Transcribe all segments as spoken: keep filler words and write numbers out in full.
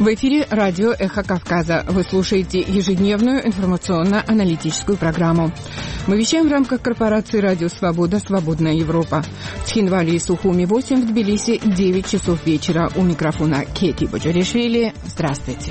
В эфире радио «Эхо Кавказа». Вы слушаете ежедневную информационно-аналитическую программу. Мы вещаем в рамках корпорации «Радио Свобода. Свободная Европа». В Тхинвале и Сухуми восемь, в Тбилиси девять часов вечера. У микрофона Кети Боджаришвили. Здравствуйте.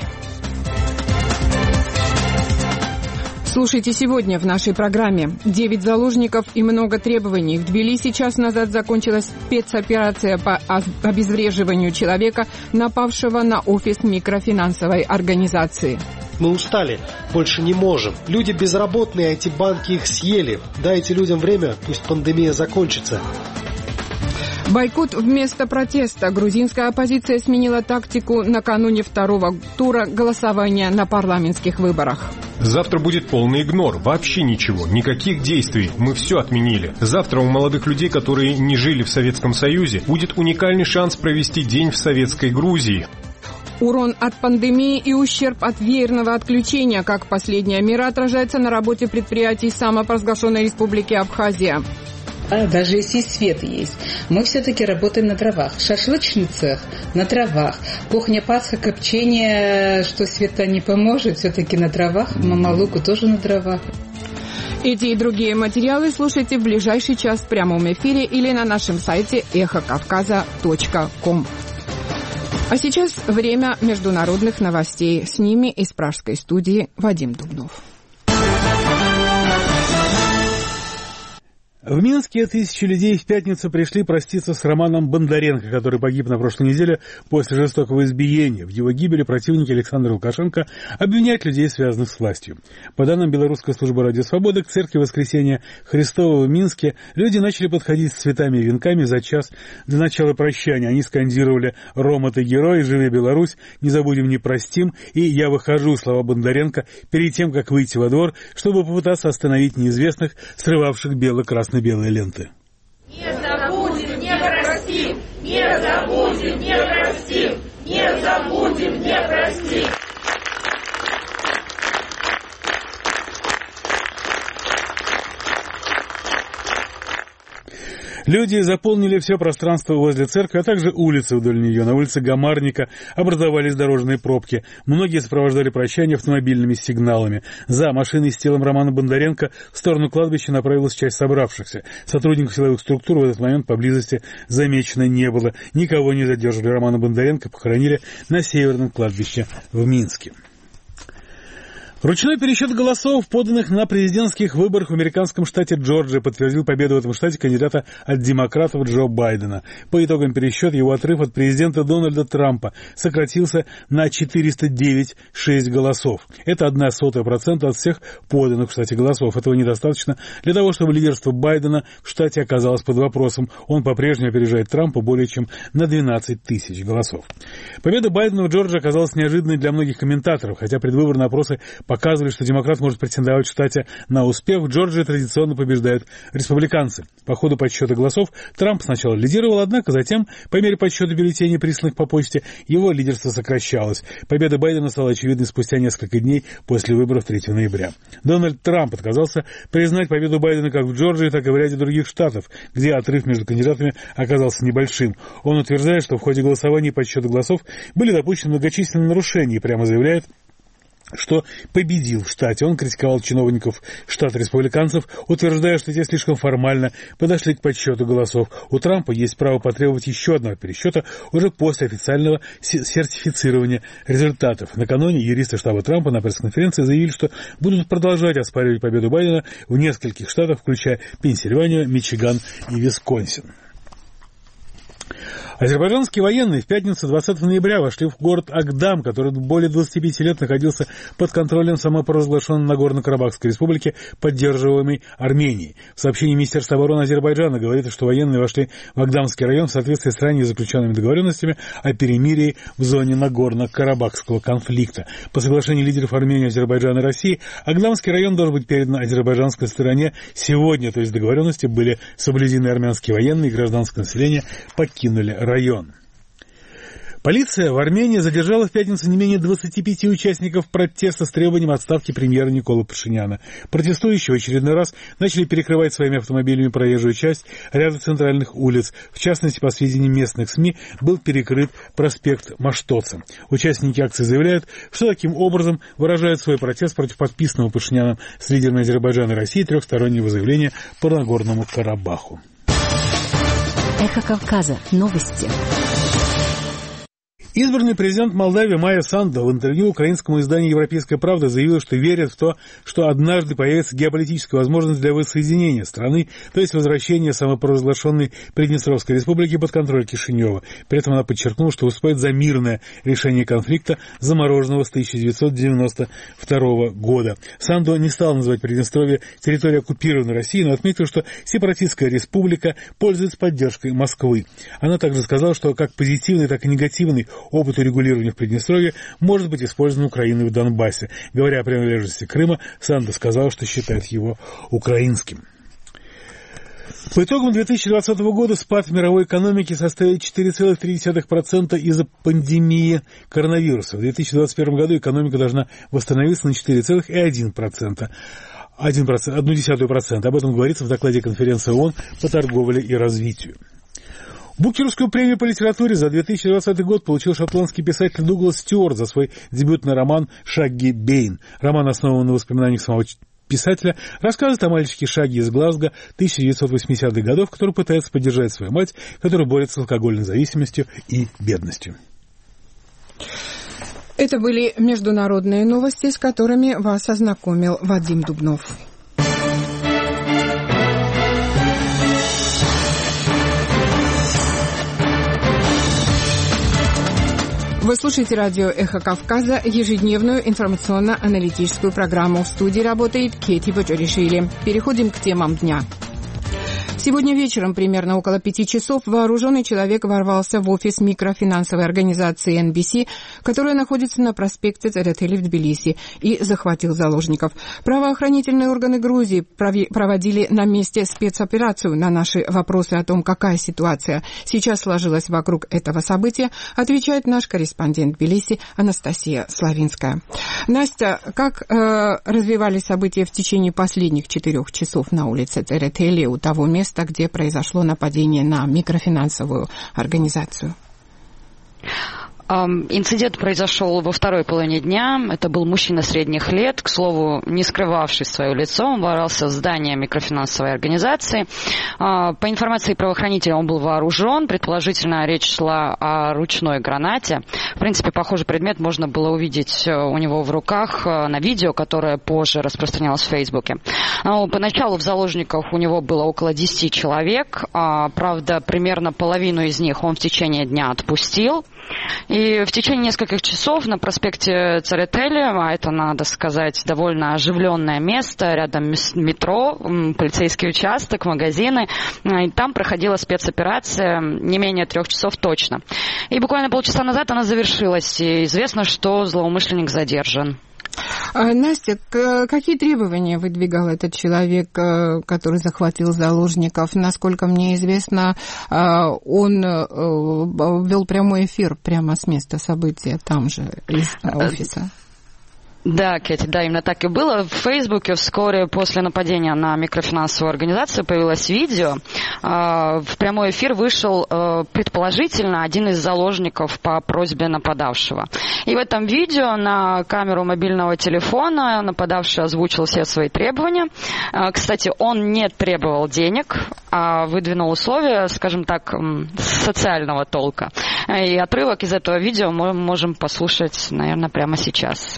Слушайте сегодня в нашей программе. Девять заложников и много требований. В Тбилиси час назад закончилась спецоперация по обезвреживанию человека, напавшего на офис микрофинансовой организации. Мы устали, больше не можем. Люди безработные, эти банки их съели. Дайте людям время, пусть пандемия закончится. Бойкот вместо протеста. Грузинская оппозиция сменила тактику накануне второго тура голосования на парламентских выборах. Завтра будет полный игнор. Вообще ничего. Никаких действий. Мы все отменили. Завтра у молодых людей, которые не жили в Советском Союзе, будет уникальный шанс провести день в советской Грузии. Урон от пандемии и ущерб от веерного отключения. Как последняя мера отражается на работе предприятий самопровозглашенной республики Абхазия. А даже если свет есть, мы все-таки работаем на дровах. Шашлычный цех на дровах. Кухня Пасха, копчение, что света не поможет, все-таки на дровах. Мамалуку тоже на дровах. Эти и другие материалы слушайте в ближайший час в прямом эфире или на нашем сайте эхо кавказа точка ком. А сейчас время международных новостей. С ними из пражской студии Вадим Дубнов. В Минске тысячи людей в пятницу пришли проститься с Романом Бондаренко, который погиб на прошлой неделе после жестокого избиения. В его гибели противники Александра Лукашенко обвиняют людей, связанных с властью. По данным Белорусской службы «Радио Свобода», к церкви Воскресения Христова в Минске люди начали подходить с цветами и венками за час до начала прощания. Они скандировали «Рома, ты герой», «Живи Беларусь», «Не забудем, не простим» и «Я выхожу», слова Бондаренко, перед тем, как выйти во двор, чтобы попытаться остановить неизвестных, срывавших бело-красные белые ленты. Не забудем, не простим, не забудем, не простим, не забудем, не простим. Люди заполнили все пространство возле церкви, а также улицы вдоль нее. На улице Гамарника образовались дорожные пробки. Многие сопровождали прощание автомобильными сигналами. За машиной с телом Романа Бондаренко в сторону кладбища направилась часть собравшихся. Сотрудников силовых структур в этот момент поблизости замечено не было. Никого не задерживали. Романа Бондаренко похоронили на Северном кладбище в Минске. Ручной пересчет голосов, поданных на президентских выборах в американском штате Джорджия, подтвердил победу в этом штате кандидата от демократов Джо Байдена. По итогам пересчета его отрыв от президента Дональда Трампа сократился на четыреста девять целых шесть десятых голосов. Это одна сотая процента от всех поданных в штате голосов. Этого недостаточно для того, чтобы лидерство Байдена в штате оказалось под вопросом. Он по-прежнему опережает Трампа более чем на двенадцать тысяч голосов. Победа Байдена в Джорджии оказалась неожиданной для многих комментаторов, хотя предвыборные опросы показывали, что демократ может претендовать в штате на успех. В Джорджии традиционно побеждают республиканцы. По ходу подсчета голосов Трамп сначала лидировал, однако затем, по мере подсчета бюллетеней, присланных по почте, его лидерство сокращалось. Победа Байдена стала очевидной спустя несколько дней после выборов третьего ноября. Дональд Трамп отказался признать победу Байдена как в Джорджии, так и в ряде других штатов, где отрыв между кандидатами оказался небольшим. Он утверждает, что в ходе голосования и подсчета голосов были допущены многочисленные нарушения и прямо заявляет, что победил в штате. Он критиковал чиновников штата республиканцев, утверждая, что те слишком формально подошли к подсчету голосов. У Трампа есть право потребовать еще одного пересчета уже после официального сертифицирования результатов. Накануне юристы штаба Трампа на пресс-конференции заявили, что будут продолжать оспаривать победу Байдена в нескольких штатах, включая Пенсильванию, Мичиган и Висконсин. Азербайджанские военные в пятницу двадцатого ноября вошли в город Агдам, который более двадцати пяти лет находился под контролем самопровозглашенной Нагорно-Карабахской республики, поддерживаемой Арменией. В сообщении Министерства обороны Азербайджана говорится, что военные вошли в Агдамский район в соответствии с ранее заключенными договоренностями о перемирии в зоне Нагорно-Карабахского конфликта. По соглашению лидеров Армении, Азербайджана и России, Агдамский район должен быть передан азербайджанской стороне сегодня, то есть договоренности были соблюдены, армянские военные и гражданское население покинули район. Полиция в Армении задержала в пятницу не менее двадцати пяти участников протеста с требованием отставки премьера Николы Пашиняна. Протестующие в очередной раз начали перекрывать своими автомобилями проезжую часть ряда центральных улиц. В частности, по сведениям местных СМИ, был перекрыт проспект Маштоца. Участники акции заявляют, что таким образом выражают свой протест против подписанного Пашиняном с лидерами Азербайджана и России трехстороннего заявления по Нагорному Карабаху. Эхо Кавказа. Новости. Избранный президент Молдавии Майя Санду в интервью украинскому изданию «Европейская правда» заявил, что верит в то, что однажды появится геополитическая возможность для воссоединения страны, то есть возвращения самопровозглашенной Приднестровской республики под контроль Кишинева. При этом она подчеркнула, что выступает за мирное решение конфликта, замороженного с тысяча девятьсот девяносто второго года. Санду не стал называть Приднестровье территорией оккупированной России, но отметил, что сепаратистская республика пользуется поддержкой Москвы. Она также сказала, что как позитивный, так и негативный опыт урегулирования в Приднестровье может быть использован Украиной в Донбассе. Говоря о принадлежности Крыма, Санду сказал, что считает его украинским. По итогам две тысячи двадцатого года спад в мировой экономике составит четыре целых три десятых процента из-за пандемии коронавируса. В две тысячи двадцать первом году экономика должна восстановиться на четыре целых одна десятая процента. один процент, одну десятую процента. Об этом говорится в докладе конференции ООН по торговле и развитию. Букеровскую премию по литературе за две тысячи двадцатый год получил шотландский писатель Дуглас Стюарт за свой дебютный роман «Шагги Бэйн». Роман, основан на воспоминаниях самого писателя, рассказывает о мальчике Шагги из Глазго тысяча девятьсот восьмидесятых годов, который пытается поддержать свою мать, которая борется с алкогольной зависимостью и бедностью. Это были международные новости, с которыми вас ознакомил Вадим Дубнов. Вы слушаете радио «Эхо Кавказа», ежедневную информационно-аналитическую программу. В студии работает Кети Бочоришвили. Переходим к темам дня. Сегодня вечером, примерно около пяти часов, вооруженный человек ворвался в офис микрофинансовой организации эн би си, которая находится на проспекте Церетели в Тбилиси, и захватил заложников. Правоохранительные органы Грузии проводили на месте спецоперацию. На наши вопросы о том, какая ситуация сейчас сложилась вокруг этого события, отвечает наш корреспондент в Тбилиси Анастасия Славинская. Настя, как э, развивались события в течение последних четырех часов на улице Церетели, у того места, где произошло нападение на микрофинансовую организацию? Инцидент произошел во второй половине дня. Это был мужчина средних лет, к слову, не скрывавший свое лицо. Он ворвался в здание микрофинансовой организации. По информации правоохранителей, он был вооружен. Предположительно, речь шла о ручной гранате. В принципе, похожий предмет можно было увидеть у него в руках на видео, которое позже распространялось в Фейсбуке. Поначалу в заложниках у него было около десяти человек. Правда, примерно половину из них он в течение дня отпустил. И в течение нескольких часов на проспекте Церетели, а это, надо сказать, довольно оживленное место, рядом метро, полицейский участок, магазины, и там проходила спецоперация не менее трех часов точно. И буквально полчаса назад она завершилась, и известно, что злоумышленник задержан. Настя, какие требования выдвигал этот человек, который захватил заложников? Насколько мне известно, он вел прямой эфир прямо с места события, там же, из офиса. Да, Кэти, да, именно так и было. В Фейсбуке вскоре после нападения на микрофинансовую организацию появилось видео. В прямой эфир вышел предположительно один из заложников по просьбе нападавшего. И в этом видео на камеру мобильного телефона нападавший озвучил все свои требования. Кстати, он не требовал денег, а выдвинул условия, скажем так, социального толка. И отрывок из этого видео мы можем послушать, наверное, прямо сейчас.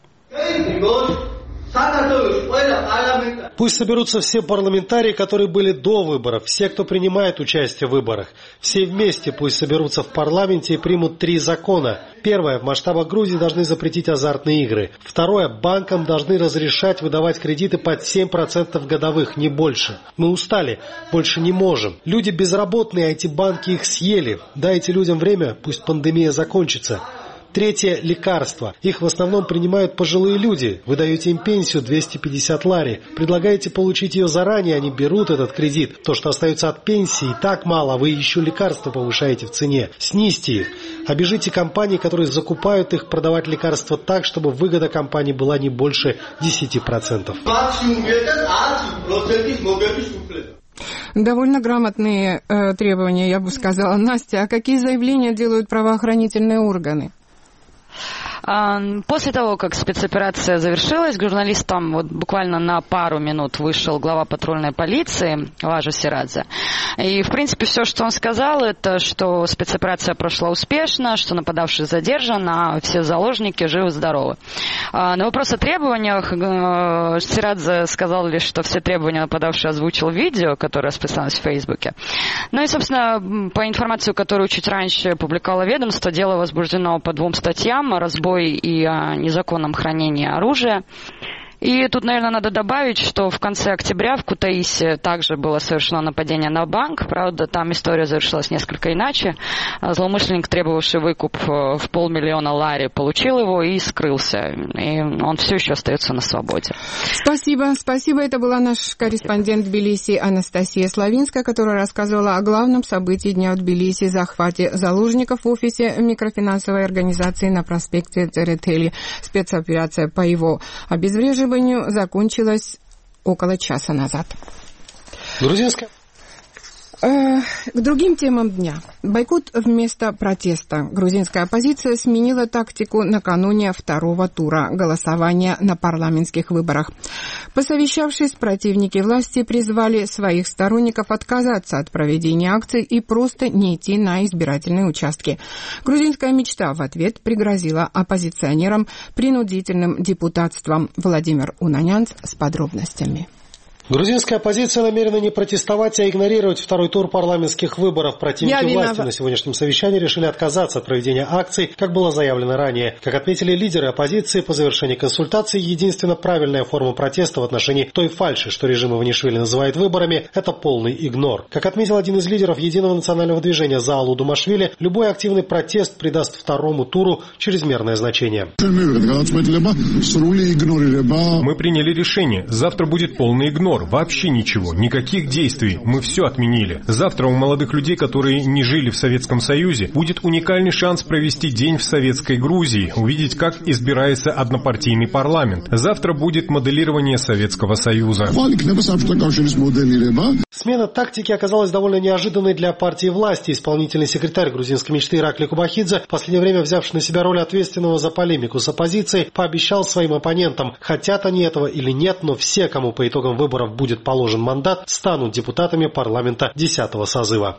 Пусть соберутся все парламентарии, которые были до выборов, все, кто принимает участие в выборах. Все вместе пусть соберутся в парламенте и примут три закона. Первое. В масштабах Грузии должны запретить азартные игры. Второе. Банкам должны разрешать выдавать кредиты под семь процентов годовых, не больше. Мы устали, больше не можем. Люди безработные, а эти банки их съели. Дайте людям время, пусть пандемия закончится. Третье – лекарства. Их в основном принимают пожилые люди. Вы даете им пенсию двести пятьдесят лари. Предлагаете получить ее заранее, они берут этот кредит. То, что остается от пенсии, и так мало, вы еще лекарства повышаете в цене. Снизьте их. Обяжите компании, которые закупают их, продавать лекарства так, чтобы выгода компании была не больше десяти процентов. Довольно грамотные э, требования, я бы сказала. Настя, а какие заявления делают правоохранительные органы? После того, как спецоперация завершилась, к журналистам вот буквально на пару минут вышел глава патрульной полиции Лажа Сирадзе. И, в принципе, все, что он сказал, это, что спецоперация прошла успешно, что нападавший задержан, а все заложники живы-здоровы. На вопрос о требованиях Сирадзе сказал лишь, что все требования нападавший озвучил в видео, которое распространилось в Фейсбуке. Ну и, собственно, по информации, которую чуть раньше публиковало ведомство, дело возбуждено по двум статьям: о разбое и о незаконном хранении оружия. И тут, наверное, надо добавить, что в конце октября в Кутаиси также было совершено нападение на банк. Правда, там история завершилась несколько иначе. Злоумышленник, требовавший выкуп в полмиллиона лари, получил его и скрылся. И он все еще остается на свободе. Спасибо. Спасибо. Это была наш корреспондент в Тбилиси Анастасия Славинская, которая рассказывала о главном событии дня в Тбилиси — захвате заложников в офисе микрофинансовой организации на проспекте Церетели. Спецоперация по его обезвреживанию закончилась около часа назад. Грузинская. К другим темам дня. Бойкот вместо протеста. Грузинская оппозиция сменила тактику накануне второго тура голосования на парламентских выборах. Посовещавшись, противники власти призвали своих сторонников отказаться от проведения акций и просто не идти на избирательные участки. Грузинская мечта в ответ пригрозила оппозиционерам принудительным депутатством. Владимир Унанянц с подробностями. Грузинская оппозиция намерена не протестовать, а игнорировать второй тур парламентских выборов. Противники власти на сегодняшнем совещании решили отказаться от проведения акций, как было заявлено ранее. Как отметили лидеры оппозиции, по завершении консультаций единственно правильная форма протеста в отношении той фальши, что режим Иванишвили называет выборами, это полный игнор. Как отметил один из лидеров Единого национального движения Заалу Думашвили, любой активный протест придаст второму туру чрезмерное значение. Мы приняли решение. Завтра будет полный игнор. Вообще ничего, никаких действий, мы все отменили. Завтра у молодых людей, которые не жили в Советском Союзе, будет уникальный шанс провести день в советской Грузии, увидеть, как избирается однопартийный парламент. Завтра будет моделирование Советского Союза. Смена тактики оказалась довольно неожиданной для партии власти. Исполнительный секретарь грузинской мечты Иракли Кубахидзе, в последнее время взявший на себя роль ответственного за полемику с оппозицией, пообещал своим оппонентам, хотят они этого или нет, но все, кому по итогам выборов будет положен мандат, станут депутатами парламента десятого созыва.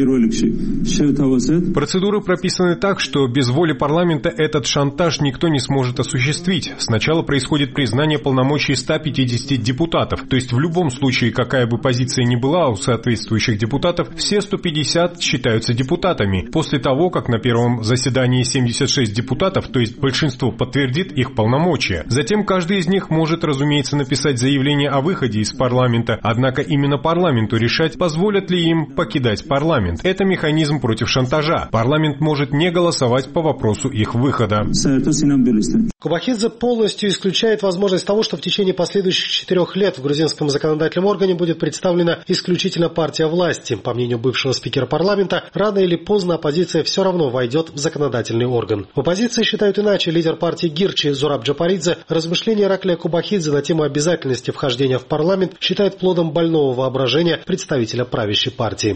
Процедуры прописаны так, что без воли парламента этот шантаж никто не сможет осуществить. Сначала происходит признание полномочий ста пятидесяти депутатов, то есть в любом случае, какая бы позиция ни была у соответствующих депутатов, все сто пятьдесят считаются депутатами. После того, как на первом заседании семьдесят шесть депутатов, то есть большинство, подтвердит их полномочия. Затем каждый из них может, разумеется, написать заявление о выходе из парламента, однако именно парламенту решать, позволят ли им покидать парламент. Это механизм против шантажа. Парламент может не голосовать по вопросу их выхода. Кубахидзе полностью исключает возможность того, что в течение последующих четырех лет в грузинском законодательном органе будет представлена исключительно партия власти. По мнению бывшего спикера парламента, рано или поздно оппозиция все равно войдет в законодательный орган. В оппозиции считают иначе. Лидер партии Гирчи Зураб Джапаридзе размышления Ираклия Кубахидзе на тему обязательности вхождения в парламент считает плодом больного воображения представителя правящей партии.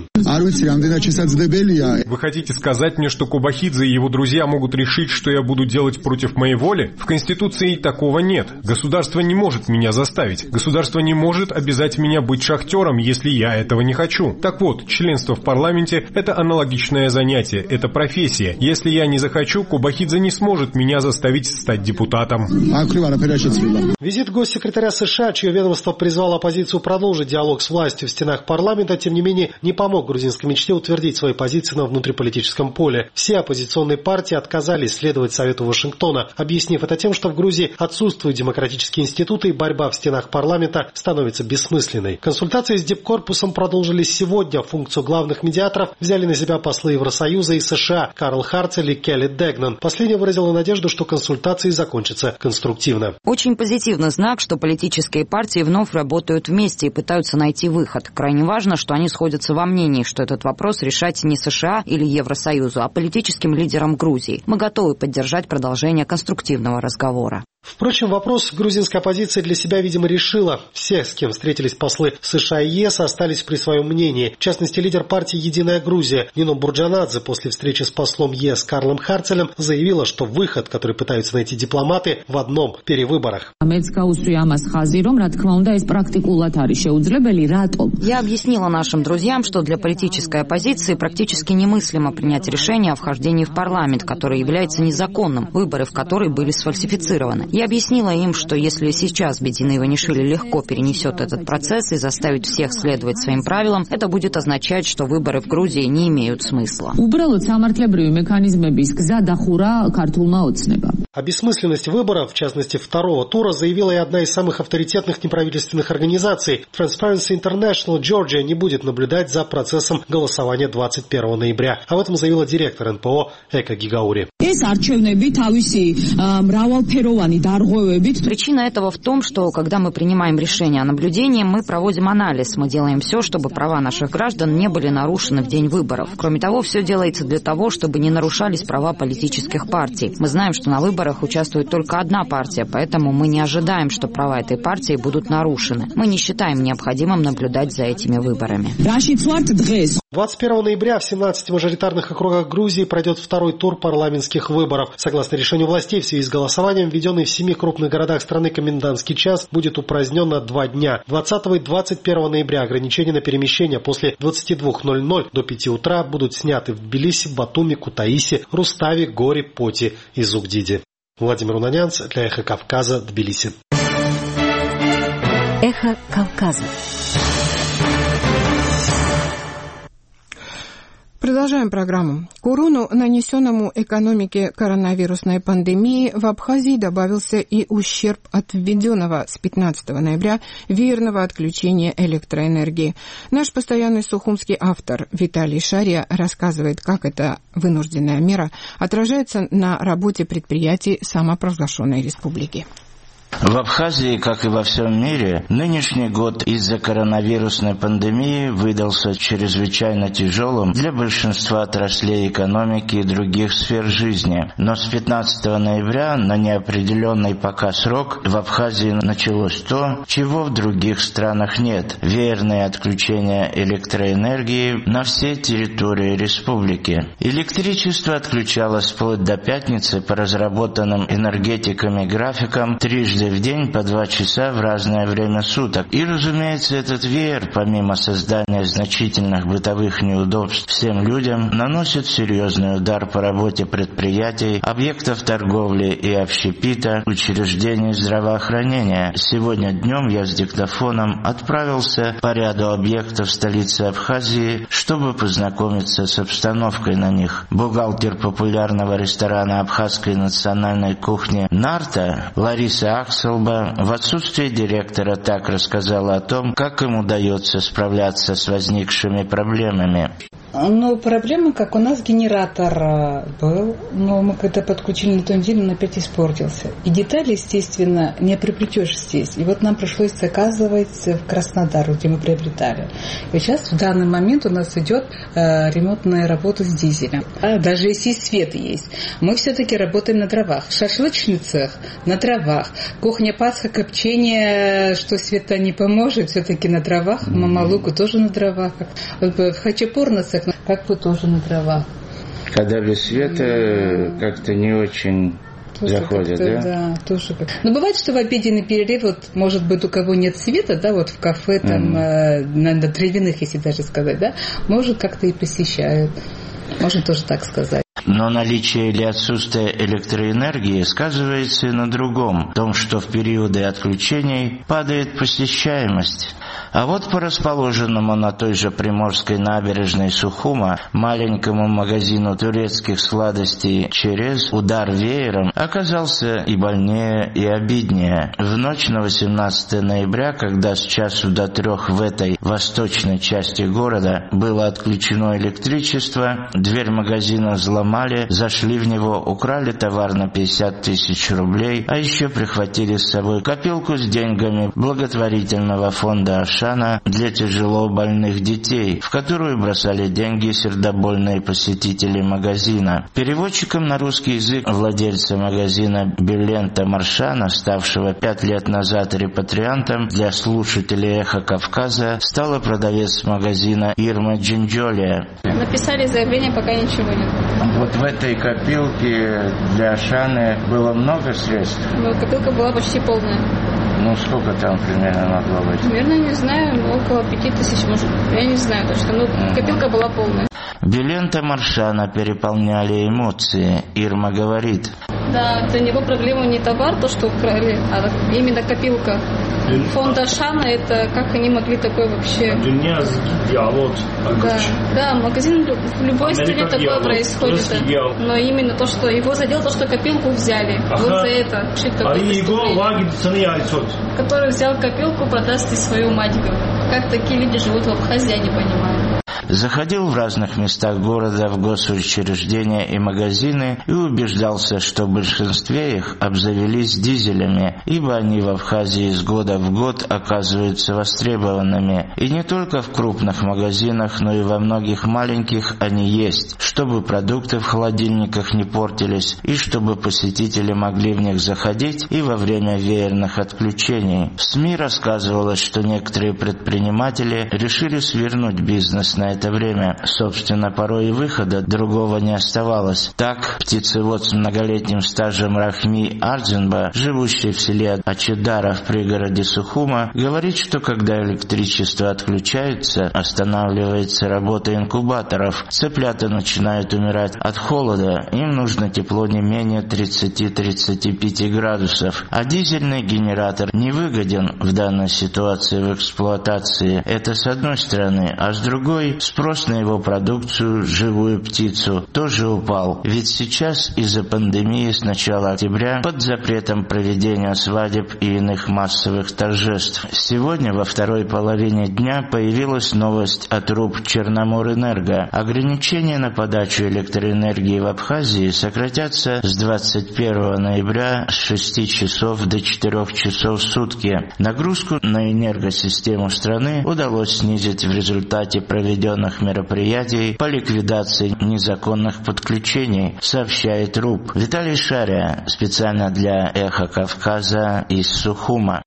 Вы хотите сказать мне, что Кубахидзе и его друзья могут решить, что я буду делать против моей воли? В Конституции такого нет. Государство не может меня заставить. Государство не может обязать меня быть шахтером, если я этого не хочу. Так вот, членство в парламенте – это аналогичное занятие, это профессия. Если я не захочу, Кубахидзе не сможет меня заставить стать депутатом. Визит госсекретаря США, чье ведомство призвало оппозицию продолжить диалог с властью в стенах парламента, тем не менее, не помог грузинской мечте утвердить свои позиции на внутриполитическом поле. Все оппозиционные партии отказались следовать совету Вашингтона, объяснив это тем, что в Грузии отсутствуют демократические институты и борьба в стенах парламента становится бессмысленной. Консультации с Дипкорп корпусом продолжились сегодня. Функцию главных медиаторов взяли на себя послы Евросоюза и США Карл Харцель и Келли Дегнан. Последняя выразила надежду, что консультации закончатся конструктивно. Очень позитивный знак, что политические партии вновь работают вместе и пытаются найти выход. Крайне важно, что они сходятся во мнении, что этот вопрос решать не США или Евросоюзу, а политическим лидерам Грузии. Мы готовы поддержать продолжение конструктивного разговора. Впрочем, вопрос грузинская оппозиция для себя, видимо, решила. Все, с кем встретились послы США и ЕС, остались при своем мнении. В частности, лидер партии «Единая Грузия» Нино Бурджанадзе после встречи с послом ЕС Карлом Харцелем заявила, что выход, который пытаются найти дипломаты, в одном – перевыборах. Я объяснила нашим друзьям, что для политической оппозиции практически немыслимо принять решение о вхождении в парламент, который является незаконным, выборы в который были сфальсифицированы. Я объяснила им, что если сейчас Бедина Иванишвили легко перенесет этот процесс и заставит всех следовать своим правилам, это будет означать, что выборы в Грузии не имеют смысла. О бессмысленности выборов, в частности второго тура, заявила и одна из самых авторитетных неправительственных организаций. Transparency International Georgia не будет наблюдать за процессом голосования двадцать первого ноября. Об этом заявила директор эн пэ о Эка Гигаури. Причина этого в том, что когда мы принимаем решение о наблюдении, мы проводим анализ. Мы делаем все, чтобы права наших граждан не были нарушены в день выборов. Кроме того, все делается для того, чтобы не нарушались права политических партий. Мы знаем, что на выборах участвует только одна партия, поэтому мы не ожидаем, что права этой партии будут нарушены. Мы не считаем необходимым наблюдать за этими выборами. двадцать первого ноября в семнадцати мажоритарных округах Грузии пройдет второй тур парламентских выборов. Согласно решению властей, в связи с голосованием, введенный в семи крупных городах страны комендантский час будет упразднен на два дня. двадцатого и двадцать первого ноября ограничения на перемещение после двадцати двух ноль-ноль до пяти утра будут сняты в Тбилиси, Батуми, Кутаиси, Руставе, Горе, Поти и Зугдиде. Владимир Унанянц для Эхо Кавказа, Тбилиси. Эхо Кавказа. Продолжаем программу. К урону, нанесенному экономике коронавирусной пандемии, в Абхазии добавился и ущерб от введенного с пятнадцатого ноября веерного отключения электроэнергии. Наш постоянный сухумский автор Виталий Шария рассказывает, как эта вынужденная мера отражается на работе предприятий самопровозглашенной республики. В Абхазии, как и во всем мире, нынешний год из-за коронавирусной пандемии выдался чрезвычайно тяжелым для большинства отраслей экономики и других сфер жизни. Но с пятнадцатого ноября на неопределенный пока срок в Абхазии началось то, чего в других странах нет – веерное отключение электроэнергии на всей территории республики. Электричество отключалось вплоть до пятницы по разработанным энергетиками графикам трижды в день по два часа в разное время суток. И, разумеется, этот веер, помимо создания значительных бытовых неудобств всем людям, наносит серьезный удар по работе предприятий, объектов торговли и общепита, учреждений здравоохранения. Сегодня днем я с диктофоном отправился по ряду объектов столицы Абхазии, чтобы познакомиться с обстановкой на них. Бухгалтер популярного ресторана абхазской национальной кухни «Нарта» Лариса Акселба в отсутствие директора так рассказала о том, как им удается справляться с возникшими проблемами. Ну, проблема, как у нас генератор был, но мы когда подключили на той неделе, он опять испортился. И детали, естественно, не приобретешь здесь. И вот нам пришлось заказывать в Краснодар, где мы приобретали. И сейчас в данный момент у нас идет э, ремонтная работа с дизелем. А даже если свет есть, мы все-таки работаем на дровах. Шашлычный цех на дровах. Кухня Пасха, копчение, что света не поможет, все-таки на дровах. Мамалуку тоже на дровах. В Хачапур цех, как бы тоже на дровах. Когда без света mm-hmm. как-то не очень тоже заходит, да? Да, тоже как. Но бывает, что в обеденный перерыв, вот, может быть, у кого нет света, да, вот в кафе, там, mm-hmm. э, на, на травяных, если даже сказать, да, может, как-то и посещают. Можно тоже так сказать. Но наличие или отсутствие электроэнергии сказывается и на другом, в том, что в периоды отключений падает посещаемость. А вот по расположенному на той же Приморской набережной Сухума маленькому магазину турецких сладостей «Через» удар веером оказался и больнее, и обиднее. В ночь на восемнадцатое ноября, когда с часу до трех в этой восточной части города было отключено электричество, дверь магазина взломали, зашли в него, украли товар на пятьдесят тысяч рублей, а еще прихватили с собой копилку с деньгами благотворительного фонда «Ашана» для тяжело больных детей, в которую бросали деньги сердобольные посетители магазина. Переводчиком на русский язык владельца магазина Белента Маршана, ставшего пять лет назад репатриантом, для слушателей «Эхо Кавказа» стала продавец магазина Ирма Джинджолия. Написали заявление, пока ничего нет. Вот в этой копилке для Ашаны было много средств? Ну, копилка была почти полная. Ну, сколько там примерно могло быть? Наверное, не знаю, около пяти тысяч, может. Я не знаю точно, но mm-hmm. копилка была полная. Белента Маршана переполняли эмоции. Ирма говорит. Да, для него проблема не товар, то, что украли, а именно копилка. Фонд Ашана, это как они могли такое вообще... Да, да, магазин в любой стране такое происходит. Но именно то, что его задело, то, что копилку взяли. Вот за это. Который взял копилку, продаст и свою мать. Как такие люди живут в Абхазии, я не понимаю. Заходил в разных местах города в госучреждения и магазины и убеждался, что в большинстве их обзавелись дизелями, ибо они в Абхазии с года в год оказываются востребованными. И не только в крупных магазинах, но и во многих маленьких они есть, чтобы продукты в холодильниках не портились и чтобы посетители могли в них заходить и во время веерных отключений. В СМИ рассказывалось, что некоторые предприниматели решили свернуть бизнес на это время. Собственно, порой и выхода другого не оставалось. Так, птицевод с многолетним стажем Рахми Ардзинба, живущий в селе Ачедара в пригороде Сухума, говорит, что когда электричество отключается, останавливается работа инкубаторов. Цыплята начинают умирать от холода, им нужно тепло не менее тридцать-тридцать пять градусов. А дизельный генератор невыгоден в данной ситуации в эксплуатации. Это с одной стороны, а с другой спрос на его продукцию, живую птицу, тоже упал. Ведь сейчас из-за пандемии с начала октября под запретом проведения свадеб и иных массовых торжеств. Сегодня во второй половине дня появилась новость от РУП Черноморэнерго. Ограничения на подачу электроэнергии в Абхазии сократятся с двадцать первого ноября с шести часов до четырёх часов в сутки. Нагрузку на энергосистему страны удалось снизить в результате проведенных мероприятий по ликвидации незаконных подключений, сообщает РУП. Виталий Шария, специально для «Эхо Кавказа» из Сухума.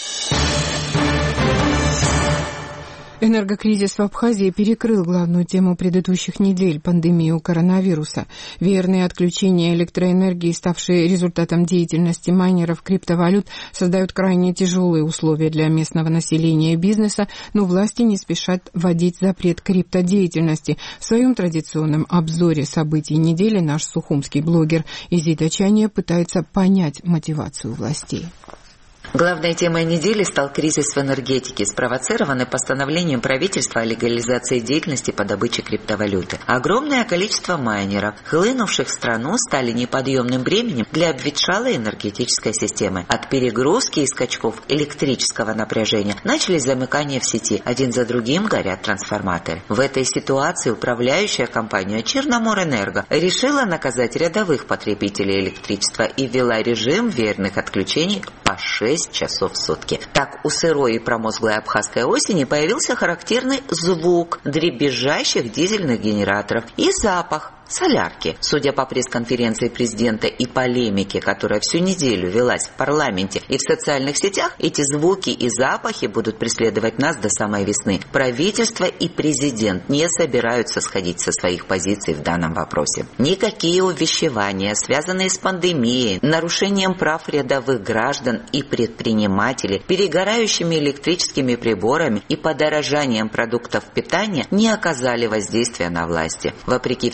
Энергокризис в Абхазии перекрыл главную тему предыдущих недель – пандемию коронавируса. Веерные отключения электроэнергии, ставшие результатом деятельности майнеров криптовалют, создают крайне тяжелые условия для местного населения и бизнеса, но власти не спешат вводить запрет криптодеятельности. В своем традиционном обзоре событий недели наш сухумский блогер Изида Чания пытается понять мотивацию властей. Главной темой недели стал кризис в энергетике, спровоцированный постановлением правительства о легализации деятельности по добыче криптовалюты. Огромное количество майнеров, хлынувших в страну, стали неподъемным бременем для обветшалой энергетической системы. От перегрузки и скачков электрического напряжения начались замыкания в сети. Один за другим горят трансформаторы. В этой ситуации управляющая компания Черноморэнерго решила наказать рядовых потребителей электричества и ввела режим веерных отключений по шесть часов в сутки. Так, у сырой и промозглой абхазской осени появился характерный звук дребезжащих дизельных генераторов и запах солярки. Судя по пресс-конференции президента и полемике, которая всю неделю велась в парламенте и в социальных сетях, эти звуки и запахи будут преследовать нас до самой весны. Правительство и президент не собираются сходить со своих позиций в данном вопросе. Никакие увещевания, связанные с пандемией, нарушением прав рядовых граждан и предпринимателей, перегорающими электрическими приборами и подорожанием продуктов питания не оказали воздействия на власти. Вопреки всякой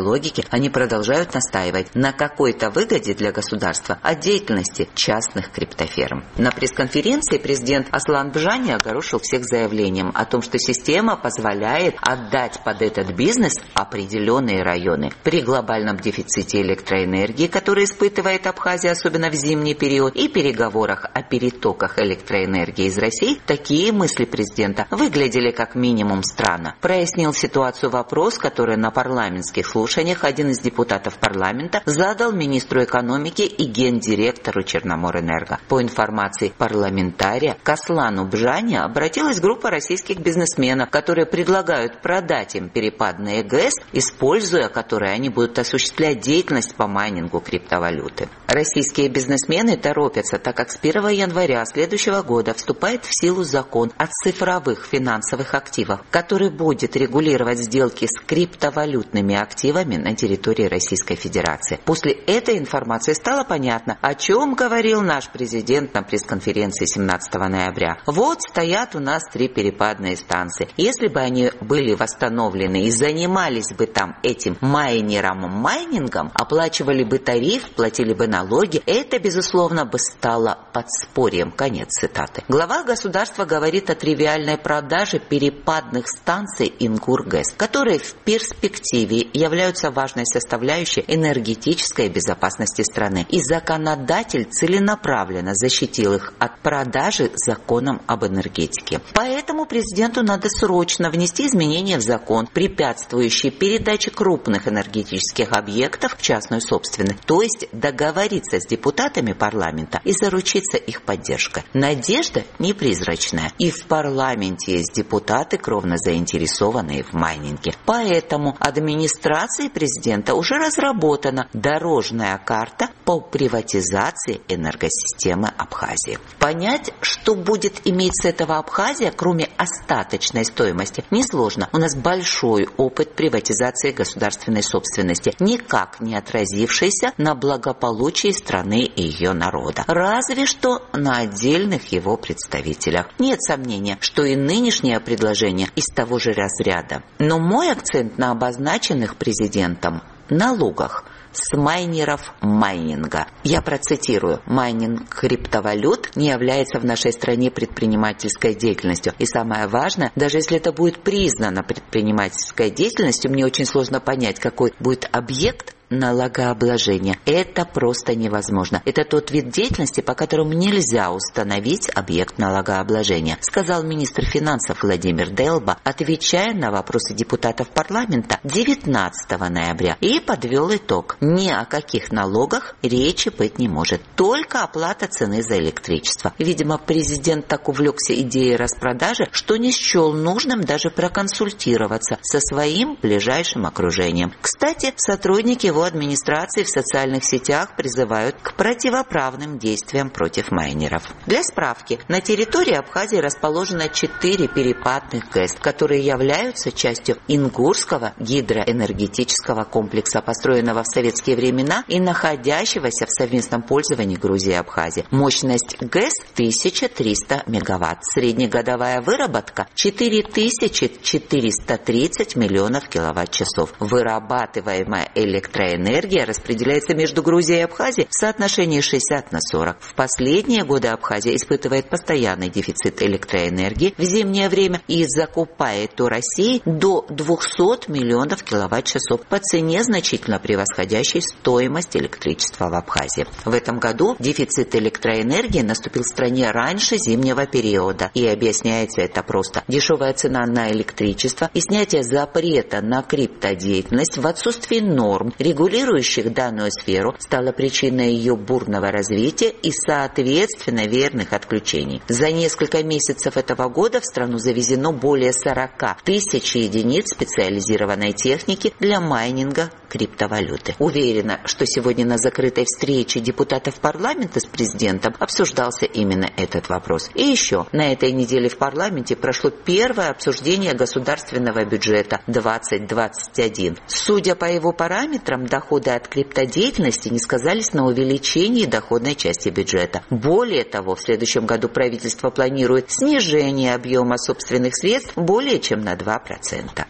логике они продолжают настаивать на какой-то выгоде для государства от деятельности частных криптофирм. На пресс-конференции президент Аслан Бжани огорошил всех заявлением о том, что система позволяет отдать под этот бизнес определенные районы. При глобальном дефиците электроэнергии, который испытывает Абхазия, особенно в зимний период, и переговорах о перетоках электроэнергии из России, такие мысли президента выглядели как минимум странно. Прояснил ситуацию вопрос, который на парламентских слушаниях один из депутатов парламента задал министру экономики и гендиректору Черноморэнерго. По информации парламентария, к Аслану Бжани обратилась группа российских бизнесменов, которые предлагают продать им перепадные ГЭС, используя которые они будут осуществлять деятельность по майнингу криптовалюты. Российские бизнесмены торопятся, так как с первого января следующего года вступает в силу закон о цифровых финансовых активах, который будет регулировать сделки с криптовалютными активами на территории Российской Федерации. После этой информации стало понятно, о чем говорил наш президент на пресс-конференции семнадцатого ноября. Вот стоят у нас три перепадные станции. Если бы они были восстановлены и занимались бы там этим майнером-майнингом, оплачивали бы тариф, платили бы налоги, это, безусловно, бы стало подспорьем. Конец цитаты. Глава государства говорит о тривиальной продаже перепадных станций Ингургэс, которые в перспективе являются важной составляющей энергетической безопасности страны. И законодатель целенаправленно защитил их от продажи законом об энергетике. Поэтому президенту надо срочно внести изменения в закон, препятствующие передаче крупных энергетических объектов в частную собственность, то есть договориться с депутатами парламента и заручиться их поддержкой. Надежда непризрачная. И в парламенте есть депутаты, кровно заинтересованные в майнинге. Поэтому администрацией президента уже разработана дорожная карта по приватизации энергосистемы Абхазии. Понять, что будет иметь с этого Абхазия, кроме остаточной стоимости, несложно. У нас большой опыт приватизации государственной собственности, никак не отразившийся на благополучии страны и ее народа. Разве что на отдельных его представителях. Нет сомнения, что и нынешнее предложение из того же разряда. Но мой акцент на обозначенных президентом налогах с майнеров майнинга. Я процитирую. Майнинг криптовалют не является в нашей стране предпринимательской деятельностью. И самое важное, даже если это будет признано предпринимательской деятельностью, мне очень сложно понять, какой будет объект налогообложения. Это просто невозможно. Это тот вид деятельности, по которому нельзя установить объект налогообложения, сказал министр финансов Владимир Делба, отвечая на вопросы депутатов парламента девятнадцатого ноября, и подвел итог. Ни о каких налогах речи быть не может. Только оплата цены за электричество. Видимо, президент так увлекся идеей распродажи, что не счел нужным даже проконсультироваться со своим ближайшим окружением. Кстати, сотрудники его администрации в социальных сетях призывают к противоправным действиям против майнеров. Для справки, на территории Абхазии расположено четыре перепадных ГЭС, которые являются частью Ингурского гидроэнергетического комплекса, построенного в советские времена и находящегося в совместном пользовании Грузии и Абхазии. Мощность ГЭС тысяча триста мегаватт. Среднегодовая выработка четыре тысячи четыреста тридцать миллионов киловатт-часов. Вырабатываемая электроэнергия Энергия распределяется между Грузией и Абхазией в соотношении шестьдесят на сорок. В последние годы Абхазия испытывает постоянный дефицит электроэнергии в зимнее время и закупает у России до двухсот миллионов киловатт-часов по цене, значительно превосходящей стоимость электричества в Абхазии. В этом году дефицит электроэнергии наступил в стране раньше зимнего периода, и объясняется это просто. Дешевая цена на электричество и снятие запрета на криптодеятельность в отсутствии норм, регулирующих данную сферу, стало причиной ее бурного развития и, соответственно, верных отключений. За несколько месяцев этого года в страну завезено более сорока тысяч единиц специализированной техники для майнинга криптовалюты. Уверена, что сегодня на закрытой встрече депутатов парламента с президентом обсуждался именно этот вопрос. И еще, на этой неделе в парламенте прошло первое обсуждение государственного бюджета двадцать двадцать один. Судя по его параметрам, доходы от криптодеятельности не сказались на увеличении доходной части бюджета. Более того, в следующем году правительство планирует снижение объема собственных средств более чем на два процента.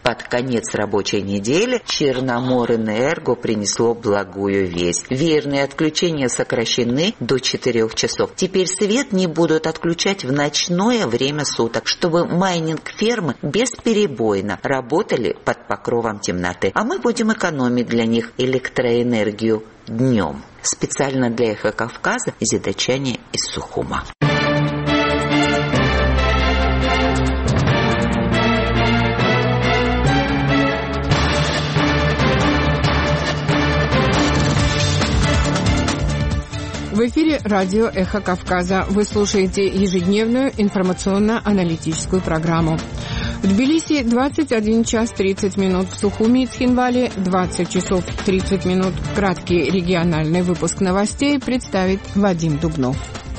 Под конец рабочей недели Черноморэнерго принесло благую весть. Веерные отключения сокращены до четырех часов. Теперь свет не будут отключать в ночное время суток, чтобы майнинг-фермы бесперебойно работали под покровом темноты. А мы будем экономить для них электроэнергию днем. Специально для Эхо Кавказа Зидачане из Сухума. В эфире радио «Эхо Кавказа». Вы слушаете ежедневную информационно-аналитическую программу. В Тбилиси двадцать один час тридцать минут, в Сухуми и Цхинвале двадцать часов тридцать минут. Краткий региональный выпуск новостей представит Вадим Дубнов.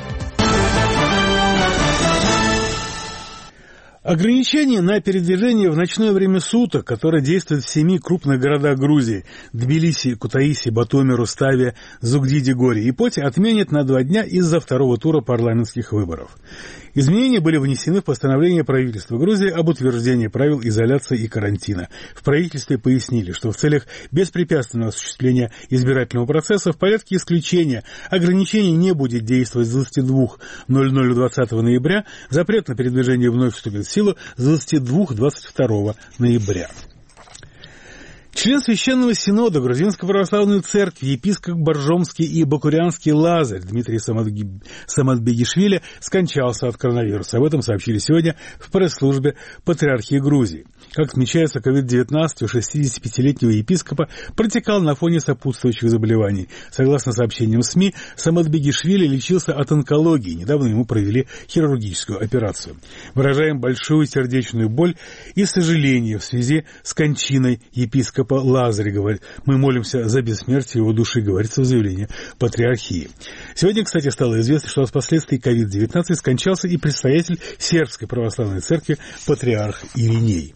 Ограничения на передвижение в ночное время суток, которое действует в семи крупных городах Грузии – Тбилиси, Кутаиси, Батуми, Руставе, Зугдиди, Гори и Поти – отменят на два дня из-за второго тура парламентских выборов. Изменения были внесены в постановление правительства Грузии об утверждении правил изоляции и карантина. В правительстве пояснили, что в целях беспрепятственного осуществления избирательного процесса в порядке исключения ограничений не будет действовать с двадцати двух ноль-ноль двадцатого ноября, запрет на передвижение вновь вступит в силу с двадцати двух двадцать второго ноября. Член Священного Синода Грузинской Православной Церкви, епископ Боржомский и Бакурянский Лазарь Дмитрий Самадбегишвили скончался от коронавируса. Об этом сообщили сегодня в пресс-службе Патриархии Грузии. Как отмечается, ковид девятнадцать у шестидесятипятилетнего епископа протекал на фоне сопутствующих заболеваний. Согласно сообщениям СМИ, Самадбегишвили лечился от онкологии. Недавно ему провели хирургическую операцию. Выражаем большую сердечную боль и сожаление в связи с кончиной епископа Лазаря. Говорит, мы молимся за бессмертие его души, говорится в заявлении Патриархии. Сегодня, кстати, стало известно, что от последствий ковид девятнадцать скончался и предстоятель Сербской Православной Церкви патриарх Ириней.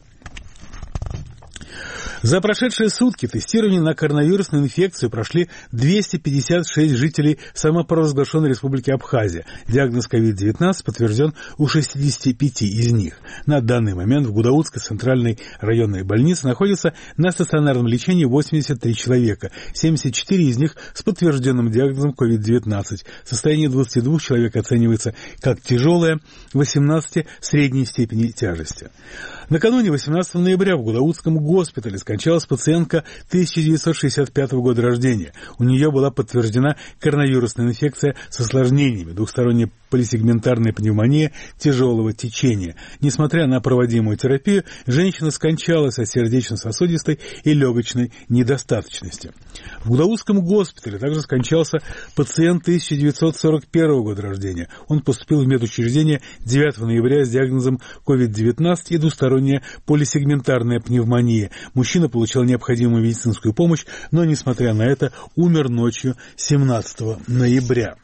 За прошедшие сутки тестирование на коронавирусную инфекцию прошли двести пятьдесят шесть жителей самопровозглашенной республики Абхазия. Диагноз ковид девятнадцать подтвержден у шестидесяти пяти из них. На данный момент в Гудаутской центральной районной больнице находится на стационарном лечении восемьдесят три человека. семьдесят четыре из них с подтвержденным диагнозом ковид девятнадцать. Состояние двадцати двух человек оценивается как тяжелое, восемнадцати средней степени тяжести. Накануне восемнадцатого ноября в Гудаутском госпитале скончалась пациентка тысяча девятьсот шестьдесят пятого года рождения. У нее была подтверждена коронавирусная инфекция с осложнениями, двухсторонняя полисегментарная пневмония тяжелого течения. Несмотря на проводимую терапию, женщина скончалась от сердечно-сосудистой и легочной недостаточности. В Гудаутском госпитале также скончался пациент тысяча девятьсот сорок первого года рождения. Он поступил в медучреждение девятого ноября с диагнозом ковид девятнадцать и двусторонняя полисегментарная пневмония. Мужчина получил необходимую медицинскую помощь, но, несмотря на это, умер ночью семнадцатого ноября.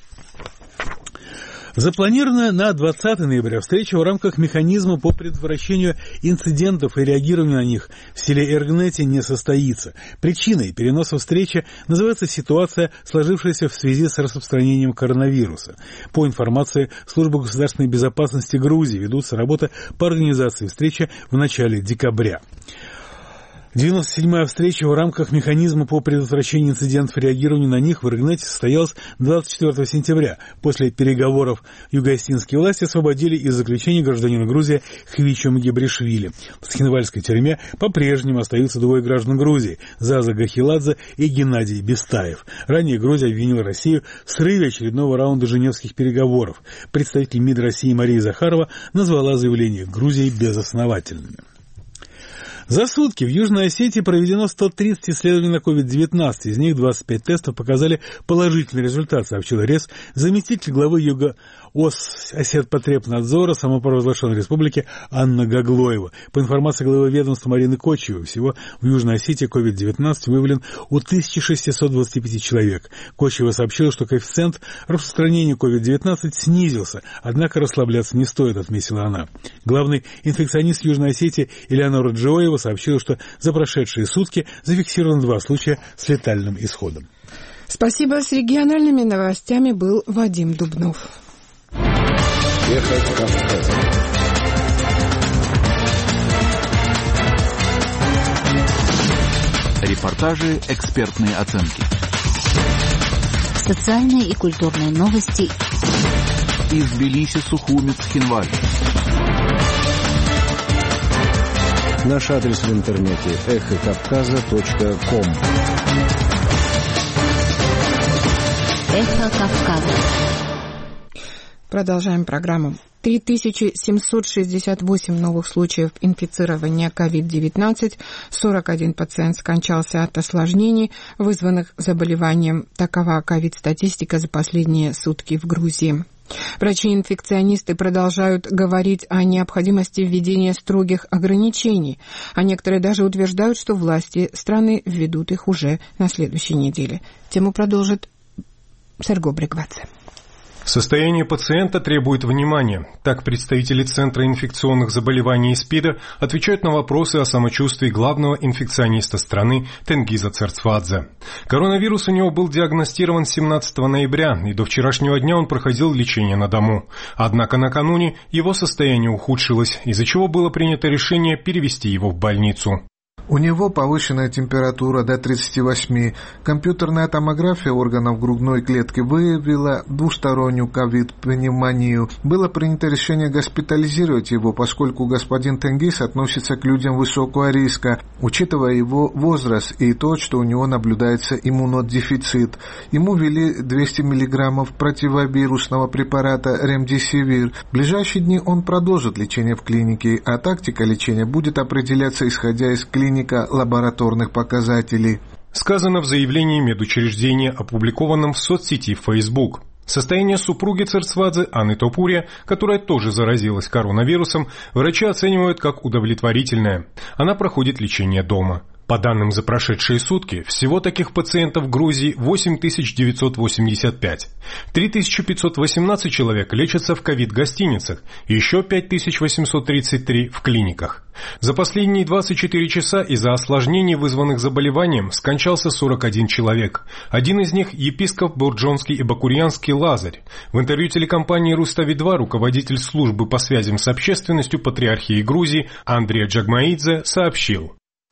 Запланированная на двадцатого ноября встреча в рамках механизма по предотвращению инцидентов и реагированию на них в селе Эргнети не состоится. Причиной переноса встречи называется ситуация, сложившаяся в связи с распространением коронавируса. По информации Службы государственной безопасности Грузии ведутся работы по организации встречи в начале декабря. девяносто седьмая встреча в рамках механизма по предотвращению инцидентов и реагированию на них в Эргнете состоялась двадцать четвёртого сентября. После переговоров юго-осетинские власти освободили из заключения гражданина Грузии Хвичу Мгебришвили. В Цхинвальской тюрьме по-прежнему остаются двое граждан Грузии – Заза Гахиладзе и Геннадий Бестаев. Ранее Грузия обвинила Россию в срыве очередного раунда женевских переговоров. Представитель МИД России Мария Захарова назвала заявление Грузии безосновательными. За сутки в Южной Осетии проведено сто тридцать исследований на ковид девятнадцать. Из них двадцать пять тестов показали положительный результат, сообщил РЕС заместитель главы Юго-Ос Осетпотребнадзора самопровозглашенной республики Анна Гаглоева. По информации главы ведомства Марины Кочевой, всего в Южной Осетии ковид девятнадцать выявлен у тысячи шестисот двадцати пяти человек. Кочева сообщила, что коэффициент распространения ковид девятнадцать снизился, однако расслабляться не стоит, отметила она. Главный инфекционист Южной Осетии Элеонора Джоева сообщила, что за прошедшие сутки зафиксировано два случая с летальным исходом. Спасибо. С региональными новостями был Вадим Дубнов. Репортажи, экспертные оценки. Социальные и культурные новости. Из Тбилиси, Сухуми, Цхинвали. Наш адрес в интернете эхо кавказа точка ком. Эхо Кавказа. Продолжаем программу. три тысячи семьсот шестьдесят восемь новых случаев инфицирования ковид девятнадцать, сорок один пациент скончался от осложнений, вызванных заболеванием. Такова ковид-статистика за последние сутки в Грузии. Врачи-инфекционисты продолжают говорить о необходимости введения строгих ограничений, а некоторые даже утверждают, что власти страны введут их уже на следующей неделе. Тему продолжит Серго Бригвадзе. Состояние пациента требует внимания. Так представители Центра инфекционных заболеваний и СПИДа отвечают на вопросы о самочувствии главного инфекциониста страны Тенгиза Церцвадзе. Коронавирус у него был диагностирован семнадцатого ноября, и до вчерашнего дня он проходил лечение на дому. Однако накануне его состояние ухудшилось, из-за чего было принято решение перевести его в больницу. У него повышенная температура до тридцати восьми. Компьютерная томография органов грудной клетки выявила двустороннюю ковид-пневмонию. Было принято решение госпитализировать его, поскольку господин Тенгиз относится к людям высокого риска, учитывая его возраст и то, что у него наблюдается иммунодефицит. Ему ввели двести миллиграммов противовирусного препарата ремдесивир. В ближайшие дни он продолжит лечение в клинике, а тактика лечения будет определяться исходя из клиники лабораторных показателей. Сказано в заявлении медучреждения, опубликованном в соцсети Facebook. Состояние супруги Церцвадзе, Анны Топурия, которая тоже заразилась коронавирусом, врачи оценивают как удовлетворительное. Она проходит лечение дома. По данным за прошедшие сутки, всего таких пациентов в Грузии восемь тысяч девятьсот восемьдесят пять. три тысячи пятьсот восемнадцать человек лечатся в ковид-гостиницах, еще пять тысяч восемьсот тридцать три в клиниках. За последние двадцать четыре часа из-за осложнений, вызванных заболеванием, скончался сорок один человек. Один из них – епископ Борджонский и Бакурьянский Лазарь. В интервью телекомпании Рустави два руководитель службы по связям с общественностью Патриархии Грузии Андрей Джагмаидзе сообщил.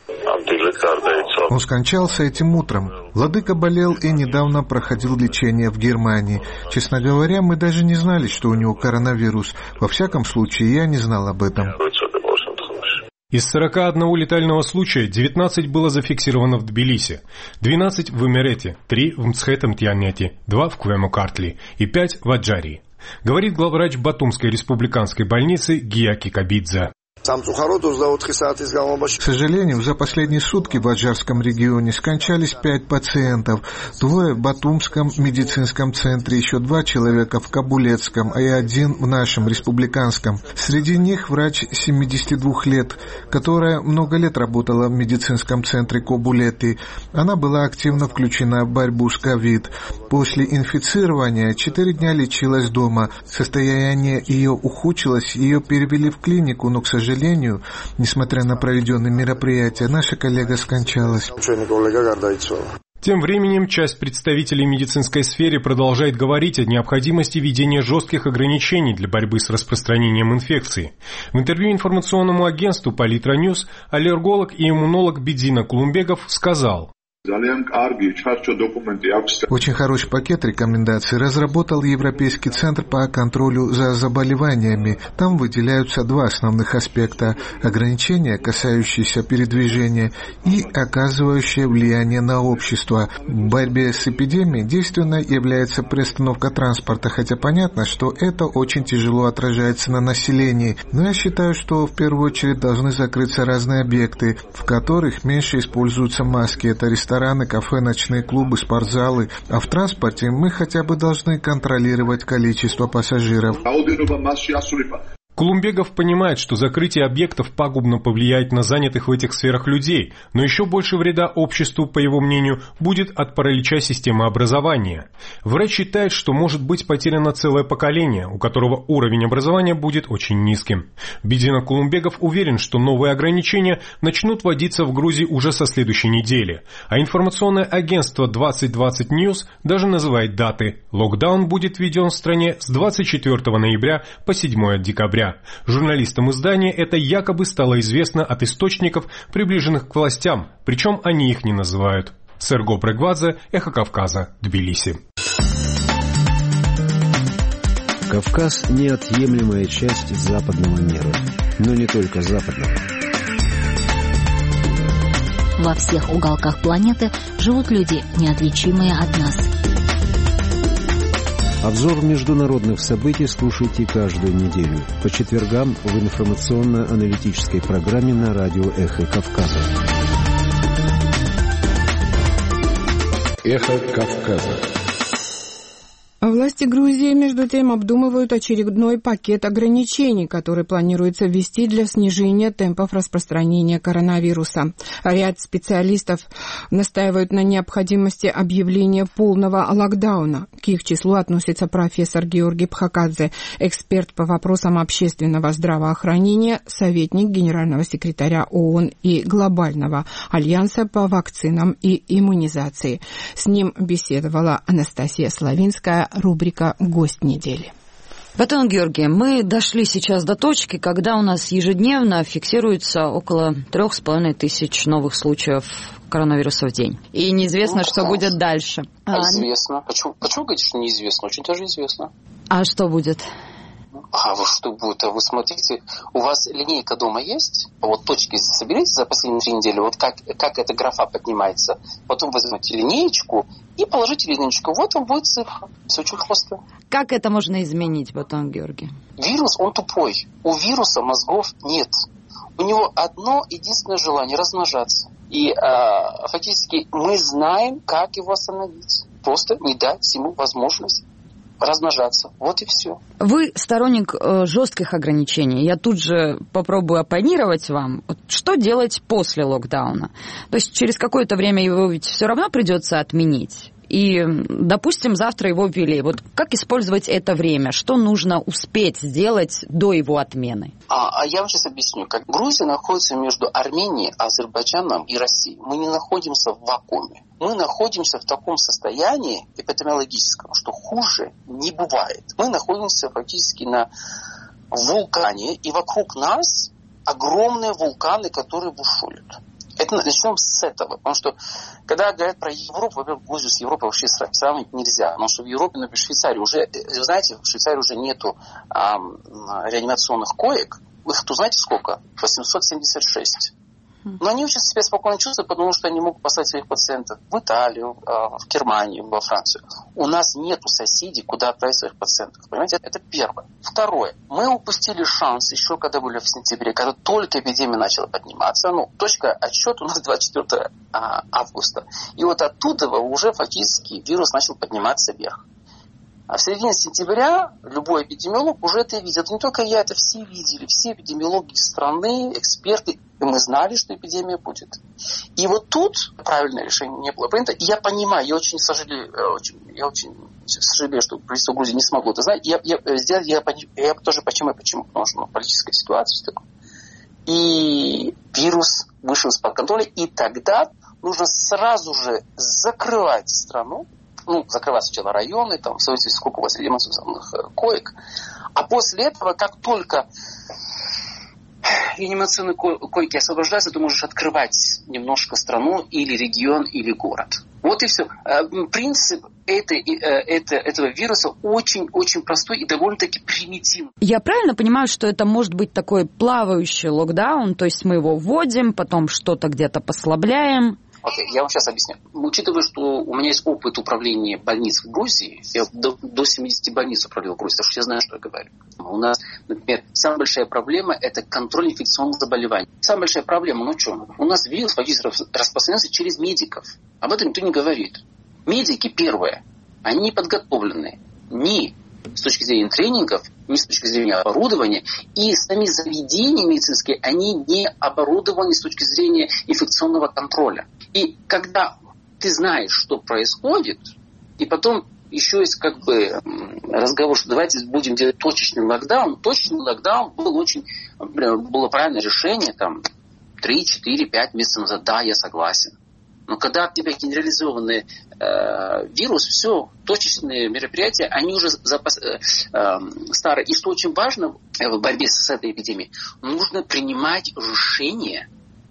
Он скончался этим утром. Владыка болел и недавно проходил лечение в Германии. Честно говоря, мы даже не знали, что у него коронавирус. Во всяком случае, я не знал об этом. Из сорока одного летального случая девятнадцать было зафиксировано в Тбилиси, двенадцать в Имерете, три в Мцхетем-Тианете, два в Квемо-Картли и пять в Аджарии, говорит главврач Батумской республиканской больницы Гия Кикабидзе. К сожалению, за последние сутки в Аджарском регионе скончались пять пациентов. Двое в Батумском медицинском центре, еще два человека в Кабулетском, и один в нашем республиканском. Среди них врач семидесяти двух лет, которая много лет работала в медицинском центре Кабулеты. Она была активно включена в борьбу с ковид. После инфицирования четыре дня лечилась дома. Состояние ее ухудшилось, ее перевели в клинику, но, к сожалению, К сожалению, несмотря на проведенные мероприятия, наша коллега скончалась. Тем временем часть представителей медицинской сферы продолжает говорить о необходимости введения жестких ограничений для борьбы с распространением инфекции. В интервью информационному агентству Политра Ньюс аллерголог и иммунолог Бидзина Кулумбегов сказал: Очень хороший пакет рекомендаций разработал Европейский центр по контролю за заболеваниями. Там выделяются два основных аспекта – ограничения, касающиеся передвижения, и оказывающие влияние на общество. В борьбе с эпидемией действенной является приостановка транспорта, хотя понятно, что это очень тяжело отражается на населении. Но я считаю, что в первую очередь должны закрыться разные объекты, в которых меньше используются маски. Это рестораны, Рестораны, кафе, ночные клубы, спортзалы. А в транспорте мы хотя бы должны контролировать количество пассажиров. Кулумбегов понимает, что закрытие объектов пагубно повлияет на занятых в этих сферах людей, но еще больше вреда обществу, по его мнению, будет от паралича системы образования. Врач считает, что может быть потеряно целое поколение, у которого уровень образования будет очень низким. Бидзина Кулумбегов уверен, что новые ограничения начнут вводиться в Грузии уже со следующей недели, а информационное агентство двадцать двадцать Ньюс даже называет даты. Локдаун будет введен в стране с двадцать четвёртого ноября по седьмое декабря. ноября. Журналистам издания это якобы стало известно от источников, приближенных к властям, причем они их не называют. Серго Прегвадзе, Эхо Кавказа, Тбилиси. Кавказ – неотъемлемая часть западного мира, но не только западного. Во всех уголках планеты живут люди, неотличимые от нас. Обзор международных событий слушайте каждую неделю по четвергам в информационно-аналитической программе на радио «Эхо Кавказа». «Эхо Кавказа». Власти Грузии, между тем, обдумывают очередной пакет ограничений, который планируется ввести для снижения темпов распространения коронавируса. Ряд специалистов настаивают на необходимости объявления полного локдауна. К их числу относится профессор Георгий Пхакадзе, эксперт по вопросам общественного здравоохранения, советник генерального секретаря ООН и Глобального альянса по вакцинам и иммунизации. С ним беседовала Анастасия Славинская, рубрика «Гость недели». Батон Георгий, мы дошли сейчас до точки, когда у нас ежедневно фиксируется около трех с половиной тысяч новых случаев коронавируса в день. И неизвестно, ну, что будет дальше. А, известно. Почему, почему говорите, что неизвестно? Очень даже известно. А что будет? А вот что будет? Вы смотрите, у вас линейка дома есть? Вот точки соберите за последние три недели, вот как, как эта графа поднимается. Потом возьмете линеечку и положите линеечку. Вот вам будет цифра. Все очень просто. Как это можно изменить, Батон Георгий? Вирус, он тупой. У вируса мозгов нет. У него одно единственное желание – размножаться. И э, фактически мы знаем, как его остановить. Просто не дать ему возможность размножаться. Вот и все. Вы сторонник э, жестких ограничений. Я тут же попробую оппонировать вам. Вот что делать после локдауна? То есть через какое-то время его ведь все равно придется отменить. И, допустим, завтра его ввели. Вот как использовать это время? Что нужно успеть сделать до его отмены? А, а я вам сейчас объясню. Как Грузия находится между Арменией, Азербайджаном и Россией. Мы не находимся в вакууме. Мы находимся в таком состоянии эпидемиологическом, что хуже не бывает. Мы находимся фактически на вулкане, и вокруг нас огромные вулканы, которые бушуют. Это начнем с этого, потому что когда говорят про Европу, во-первых, Грузию с Европой вообще сравнивать нельзя, потому что в Европе, например, в Швейцарии уже, вы знаете, в Швейцарии уже нету а, реанимационных коек, их тут знаете сколько? восемьсот семьдесят шесть. Но они очень себя спокойно чувствуют, потому что они могут послать своих пациентов в Италию, в Германию, во Францию. У нас нету соседей, куда отправить своих пациентов. Понимаете, это первое. Второе. Мы упустили шанс еще, когда были в сентябре, когда только эпидемия начала подниматься. Ну, точка отсчета у нас двадцать четвёртого августа. И вот оттуда уже фактически вирус начал подниматься вверх. А в середине сентября любой эпидемиолог уже это видел. Это не только я, это все видели. Все эпидемиологи страны, эксперты. И мы знали, что эпидемия будет. И вот тут правильное решение не было принято. И я понимаю, я очень сожалею, очень, я очень сожалею, что правительство Грузии не смогло это знать. Я, я, я, я, я тоже почему, почему? Потому что ну, политическая ситуация. И вирус вышел из-под контроля. И тогда нужно сразу же закрывать страну. Ну, закрывать сначала районы, там, в зависимости, сколько у вас реанимационных коек. А после этого, как только реанимационные койки освобождаются, ты можешь открывать немножко страну или регион, или город. Вот и все. Принцип этой, это, этого вируса очень-очень простой и довольно-таки примитивный. Я правильно понимаю, что это может быть такой плавающий локдаун, то есть мы его вводим, потом что-то где-то послабляем? Окей, okay, я вам сейчас объясню. Учитывая, что у меня есть опыт управления больниц в Грузии, я до, до семидесяти больниц управлял в Грузии, так что я знаю, что я говорю. У нас, например, самая большая проблема – это контроль инфекционных заболеваний. Самая большая проблема, ну что, у нас вирус фактически распространяется через медиков. Об этом никто не говорит. Медики, первое, они не подготовлены ни с точки зрения тренингов, ни с точки зрения оборудования, и сами заведения медицинские, они не оборудованы с точки зрения инфекционного контроля. И когда ты знаешь, что происходит, и потом еще есть как бы разговор, что давайте будем делать точечный локдаун. Точечный локдаун был очень, было правильное решение, там, три, четыре, пять месяцев назад, да, я согласен. Но когда у тебя генерализованный э, вирус, все, точечные мероприятия, они уже запас, э, э, старые. И что очень важно в борьбе с этой эпидемией, нужно принимать решения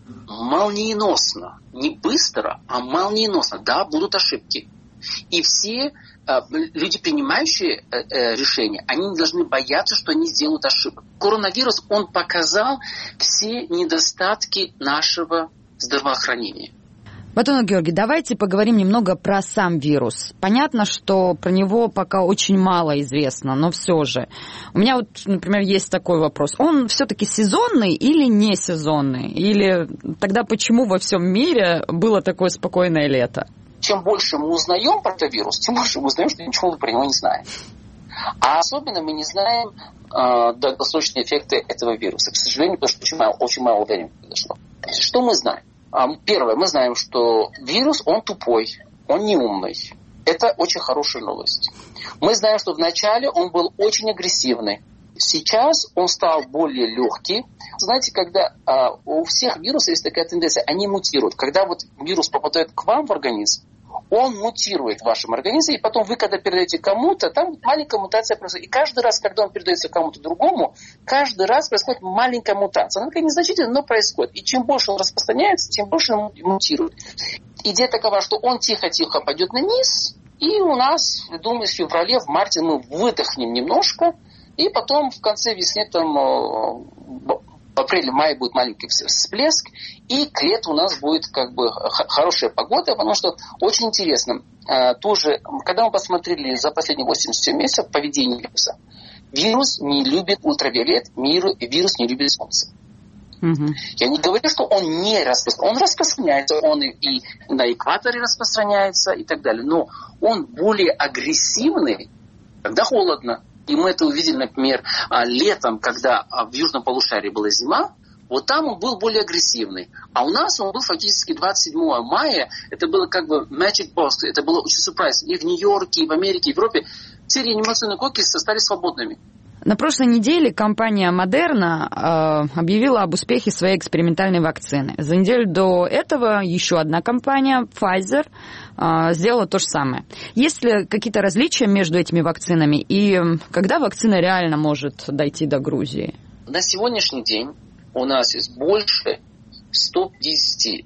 молниеносно. Не быстро, а молниеносно. Да, будут ошибки. И все э, люди, принимающие э, э, решения, они не должны бояться, что они сделают ошибку. Коронавирус, он показал все недостатки нашего здравоохранения. Батонов Георгий, давайте поговорим немного про сам вирус. Понятно, что про него пока очень мало известно, но все же. У меня вот, например, есть такой вопрос. Он все-таки сезонный или не сезонный? Или тогда почему во всем мире было такое спокойное лето? Чем больше мы узнаем про этот вирус, тем больше мы узнаем, что ничего про него не знаем. А особенно мы не знаем э, долгосрочные эффекты этого вируса. К сожалению, потому что очень мало, очень мало времени произошло. Что мы знаем? Первое, мы знаем, что вирус, он тупой, он не умный. Это очень хорошая новость. Мы знаем, что вначале он был очень агрессивный. Сейчас он стал более легкий. Знаете, когда а, у всех вирусов есть такая тенденция, они мутируют. Когда вот вирус попадает к вам в организм, он мутирует в вашем организме, и потом вы, когда передаете кому-то, там маленькая мутация происходит. И каждый раз, когда он передается кому-то другому, каждый раз происходит маленькая мутация. Она такая незначительная, но происходит. И чем больше он распространяется, тем больше он мутирует. Идея такова, что он тихо-тихо пойдет на низ, и у нас, я думаю, в феврале, в марте мы выдохнем немножко, и потом в конце весны там... В апреле-мае будет маленький всплеск, и к лету у нас будет как бы хорошая погода, потому что очень интересно, тоже, когда мы посмотрели за последние восемьдесят месяцев поведение вируса, вирус не любит ультрафиолет, вирус не любит солнце. Угу. Я не говорю, что он не распространяется, он распространяется, он и, и на экваторе распространяется и так далее, но он более агрессивный, когда холодно. И мы это увидели, например, летом, когда в южном полушарии была зима, вот там он был более агрессивный. А у нас он был фактически двадцать седьмого мая, это было как бы magic box, это было очень сюрприз. И в Нью-Йорке, и в Америке, и в Европе все реанимационные койки стали свободными. На прошлой неделе компания Moderna э, объявила об успехе своей экспериментальной вакцины. За неделю до этого еще одна компания, Pfizer, э, сделала то же самое. Есть ли какие-то различия между этими вакцинами? И когда вакцина реально может дойти до Грузии? На сегодняшний день у нас есть больше ста пятидесяти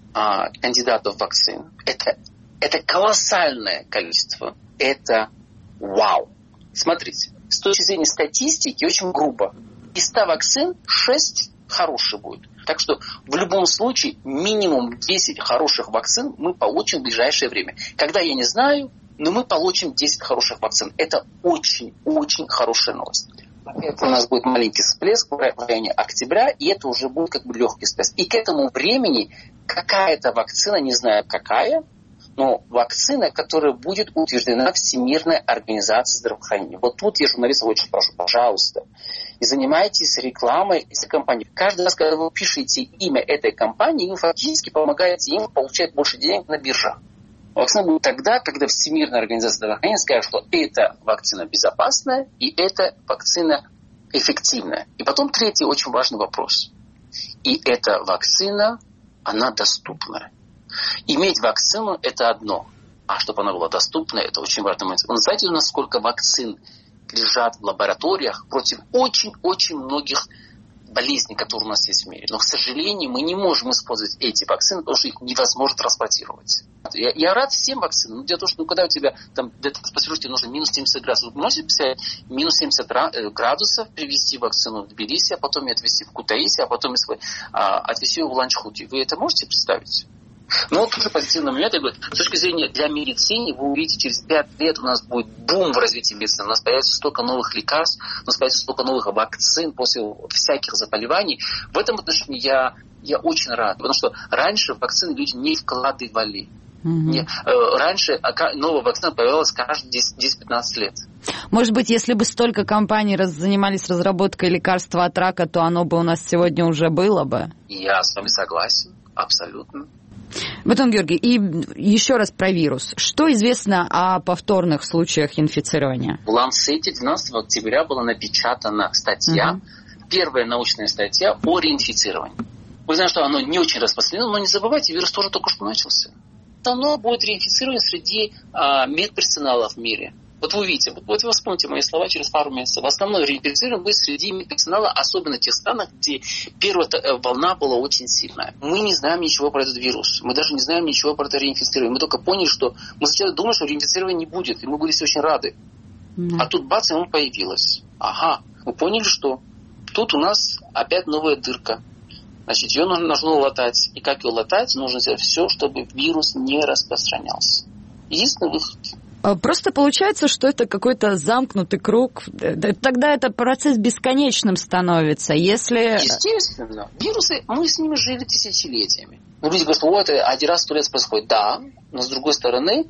а, кандидатов вакцин. Это, это колоссальное количество. Это вау. Смотрите. С точки зрения статистики очень грубо. Из ста вакцин шесть хорошие будут. Так что в любом случае минимум десять хороших вакцин мы получим в ближайшее время. Когда я не знаю, но мы получим десять хороших вакцин. Это очень-очень хорошая новость. Это у нас будет маленький всплеск в районе октября, и это уже будет как бы легкий всплеск. И к этому времени какая-то вакцина, не знаю какая, но вакцина, которая будет утверждена Всемирной организацией здравоохранения. Вот тут я журналистов очень прошу, пожалуйста, не занимайтесь рекламой этой компании. Каждый раз, когда вы пишете имя этой компании, вы фактически помогаете им получать больше денег на биржах. Вакцина будет тогда, когда Всемирная организация здравоохранения скажет, что эта вакцина безопасная и эта вакцина эффективная. И потом третий очень важный вопрос. И эта вакцина, она доступная. Иметь вакцину – это одно, а чтобы она была доступна, это очень важный момент. Вы знаете, у нас сколько вакцин лежат в лабораториях против очень-очень многих болезней, которые у нас есть в мире. Но, к сожалению, мы не можем использовать эти вакцины, потому что их невозможно транспортировать. Я, я рад всем вакцинам. Но дело в том, что ну, когда у тебя там, для транспортировки нужно минус семьдесят градусов, вы можете писать минус семьдесят градусов, привезти вакцину в Тбилиси, а потом ее отвезти в Кутаиси, а потом если, а, отвезти ее в Ланчхуте. Вы это можете представить? Но вот тоже позитивный момент, я говорю, с точки зрения для медицины, вы увидите, через пять лет у нас будет бум в развитии медицины, у нас появится столько новых лекарств, у нас появится столько новых вакцин после всяких заболеваний. В этом отношении я, я очень рад, потому что раньше в вакцины люди не вкладывали. Mm-hmm. Не, э, раньше новая вакцина появилась каждые десять-пятнадцать лет. Может быть, если бы столько компаний раз, занимались разработкой лекарства от рака, то оно бы у нас сегодня уже было бы? Я с вами согласен, абсолютно. Батон Георгий, и еще раз про вирус. Что известно о повторных случаях инфицирования? В Ланцете двенадцатого октября была напечатана статья, uh-huh. первая научная статья о реинфицировании. Мы знаем, что оно не очень распространено, но не забывайте, вирус тоже только что начался. Оно будет реинфицировано среди а, медперсонала в мире. Вот вы увидите, вот, вот вы вспомните мои слова через пару месяцев. В основном реинфицирован будет среди медперсонала, особенно в тех странах, где первая волна была очень сильная. Мы не знаем ничего про этот вирус. Мы даже не знаем ничего про это реинфицирование. Мы только поняли, что мы сначала думали, что реинфицирования не будет, и мы были все очень рады. Mm. А тут бац, и оно появилось. Ага, мы поняли, что тут у нас опять новая дырка. Значит, ее нужно, нужно латать. И как ее латать? Нужно сделать все, чтобы вирус не распространялся. Единственный выход. Просто получается, что это какой-то замкнутый круг. Тогда это процесс бесконечным становится. Если... Естественно. Вирусы, мы с ними жили тысячелетиями. Ну, люди говорят, вот это один раз в сто лет происходит. Да, но с другой стороны,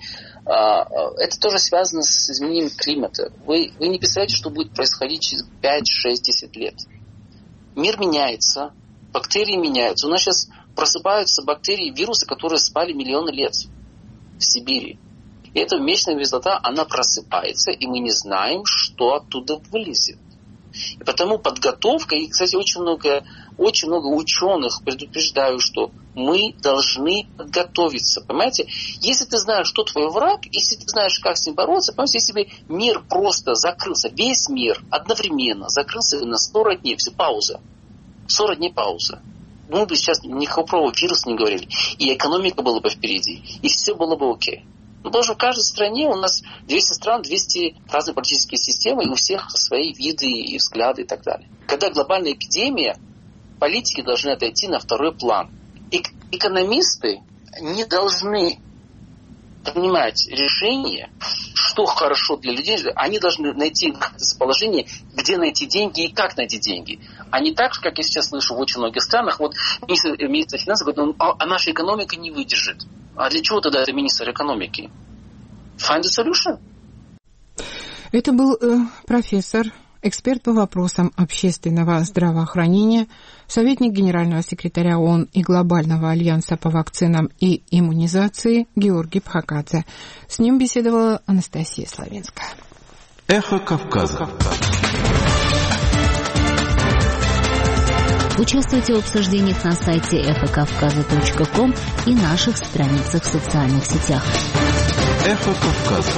это тоже связано с изменением климата. Вы, вы не представляете, что будет происходить через пять, шесть, десять лет. Мир меняется. Бактерии меняются. У нас сейчас просыпаются бактерии, вирусы, которые спали миллионы лет в Сибири. И эта месячная мерзлота, она просыпается, и мы не знаем, что оттуда вылезет. И потому подготовка, и, кстати, очень много, очень много ученых предупреждают, что мы должны подготовиться. Понимаете? Если ты знаешь, что твой враг, если ты знаешь, как с ним бороться, понимаете, если бы мир просто закрылся, весь мир одновременно закрылся на сорок дней, все, пауза. сорок дней пауза. Мы бы сейчас никакого вируса не говорили. И экономика была бы впереди. И все было бы окей. Ну, потому что в каждой стране у нас двести стран, двести разных политических систем, и у всех свои виды и взгляды и так далее. Когда глобальная эпидемия, политики должны отойти на второй план. И экономисты не должны принимать решение, что хорошо для людей. Они должны найти положение, где найти деньги и как найти деньги. А не так, как я сейчас слышу в очень многих странах. Вот министр, министр финансов говорит, а, а наша экономика не выдержит. А для чего тогда это министр экономики? Find a solution. Это был э, профессор, эксперт по вопросам общественного здравоохранения, советник генерального секретаря ООН и Глобального альянса по вакцинам и иммунизации Георгий Пхакадзе. С ним беседовала Анастасия Славинская. Эхо Кавказа. Участвуйте в обсуждениях на сайте эхо кавказа точка ком и наших страницах в социальных сетях. Эхо Кавказа.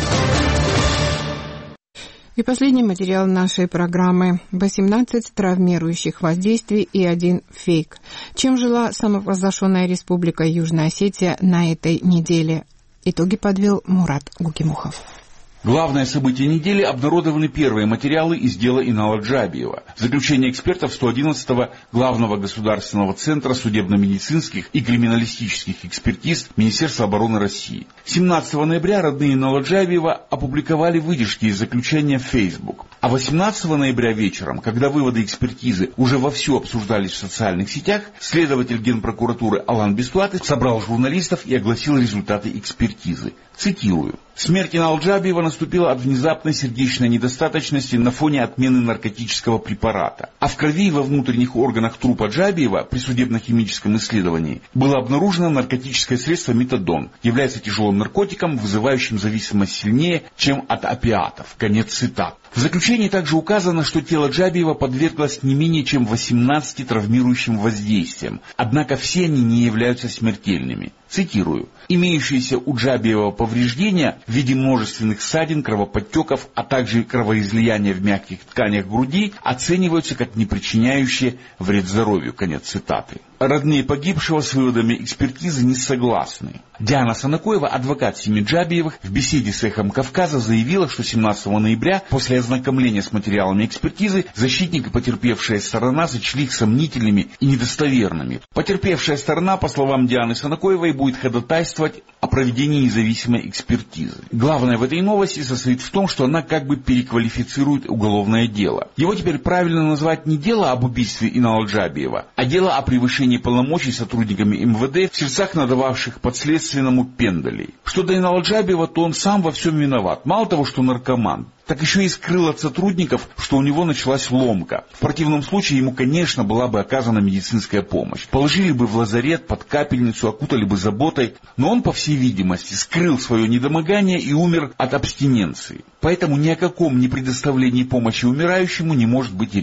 И последний материал нашей программы. восемнадцать травмирующих воздействий и один фейк. Чем жила самопровозглашенная республика Южная Осетия на этой неделе? Итоги подвел Мурат Гукимухов. Главное событие недели — обнародованы первые материалы из дела Инала Джабиева. Заключение экспертов сто одиннадцатого Главного государственного центра судебно-медицинских и криминалистических экспертиз Министерства обороны России. семнадцатого ноября родные Инала Джабиева опубликовали выдержки из заключения в Facebook. А восемнадцатого ноября вечером, когда выводы экспертизы уже вовсю обсуждались в социальных сетях, следователь Генпрокуратуры Алан Беслаты собрал журналистов и огласил результаты экспертизы. Цитирую. Смерть Инала Джабиева наступила от внезапной сердечной недостаточности на фоне отмены наркотического препарата. А в крови и во внутренних органах трупа Джабиева при судебно-химическом исследовании было обнаружено наркотическое средство метадон, является тяжелым наркотиком, вызывающим зависимость сильнее, чем от опиатов. Конец цитат. В заключении также указано, что тело Джабиева подверглось не менее чем восемнадцати травмирующим воздействиям, однако все они не являются смертельными. Цитирую. Имеющиеся у Джабиева повреждения в виде множественных ссадин, кровоподтеков, а также кровоизлияния в мягких тканях груди оцениваются как не причиняющие вред здоровью. Конец цитаты. Родные погибшего с выводами экспертизы не согласны. Диана Санакоева, адвокат семьи Джабиевых, в беседе с «Эхом Кавказа» заявила, что семнадцатого ноября, после ознакомления с материалами экспертизы, защитник и потерпевшая сторона сочли их сомнительными и недостоверными. Потерпевшая сторона, по словам Дианы Санакоевой, будет ходатайствовать о проведении независимой экспертизы. Главное в этой новости состоит в том, что она как бы переквалифицирует уголовное дело. Его теперь правильно назвать не дело об убийстве Инала Джабиева, а дело о превышении полномочий сотрудниками эм вэ дэ в сердцах надававших подследственному пендалей. Что до Инала Джабиева, то он сам во всем виноват. Мало того, что наркоман, так еще и скрыл от сотрудников, что у него началась ломка. В противном случае ему, конечно, была бы оказана медицинская помощь. Положили бы в лазарет, под капельницу, окутали бы заботой. Но он, по всей видимости, скрыл свое недомогание и умер от абстиненции. Поэтому ни о каком непредоставлении помощи умирающему не может быть и речи.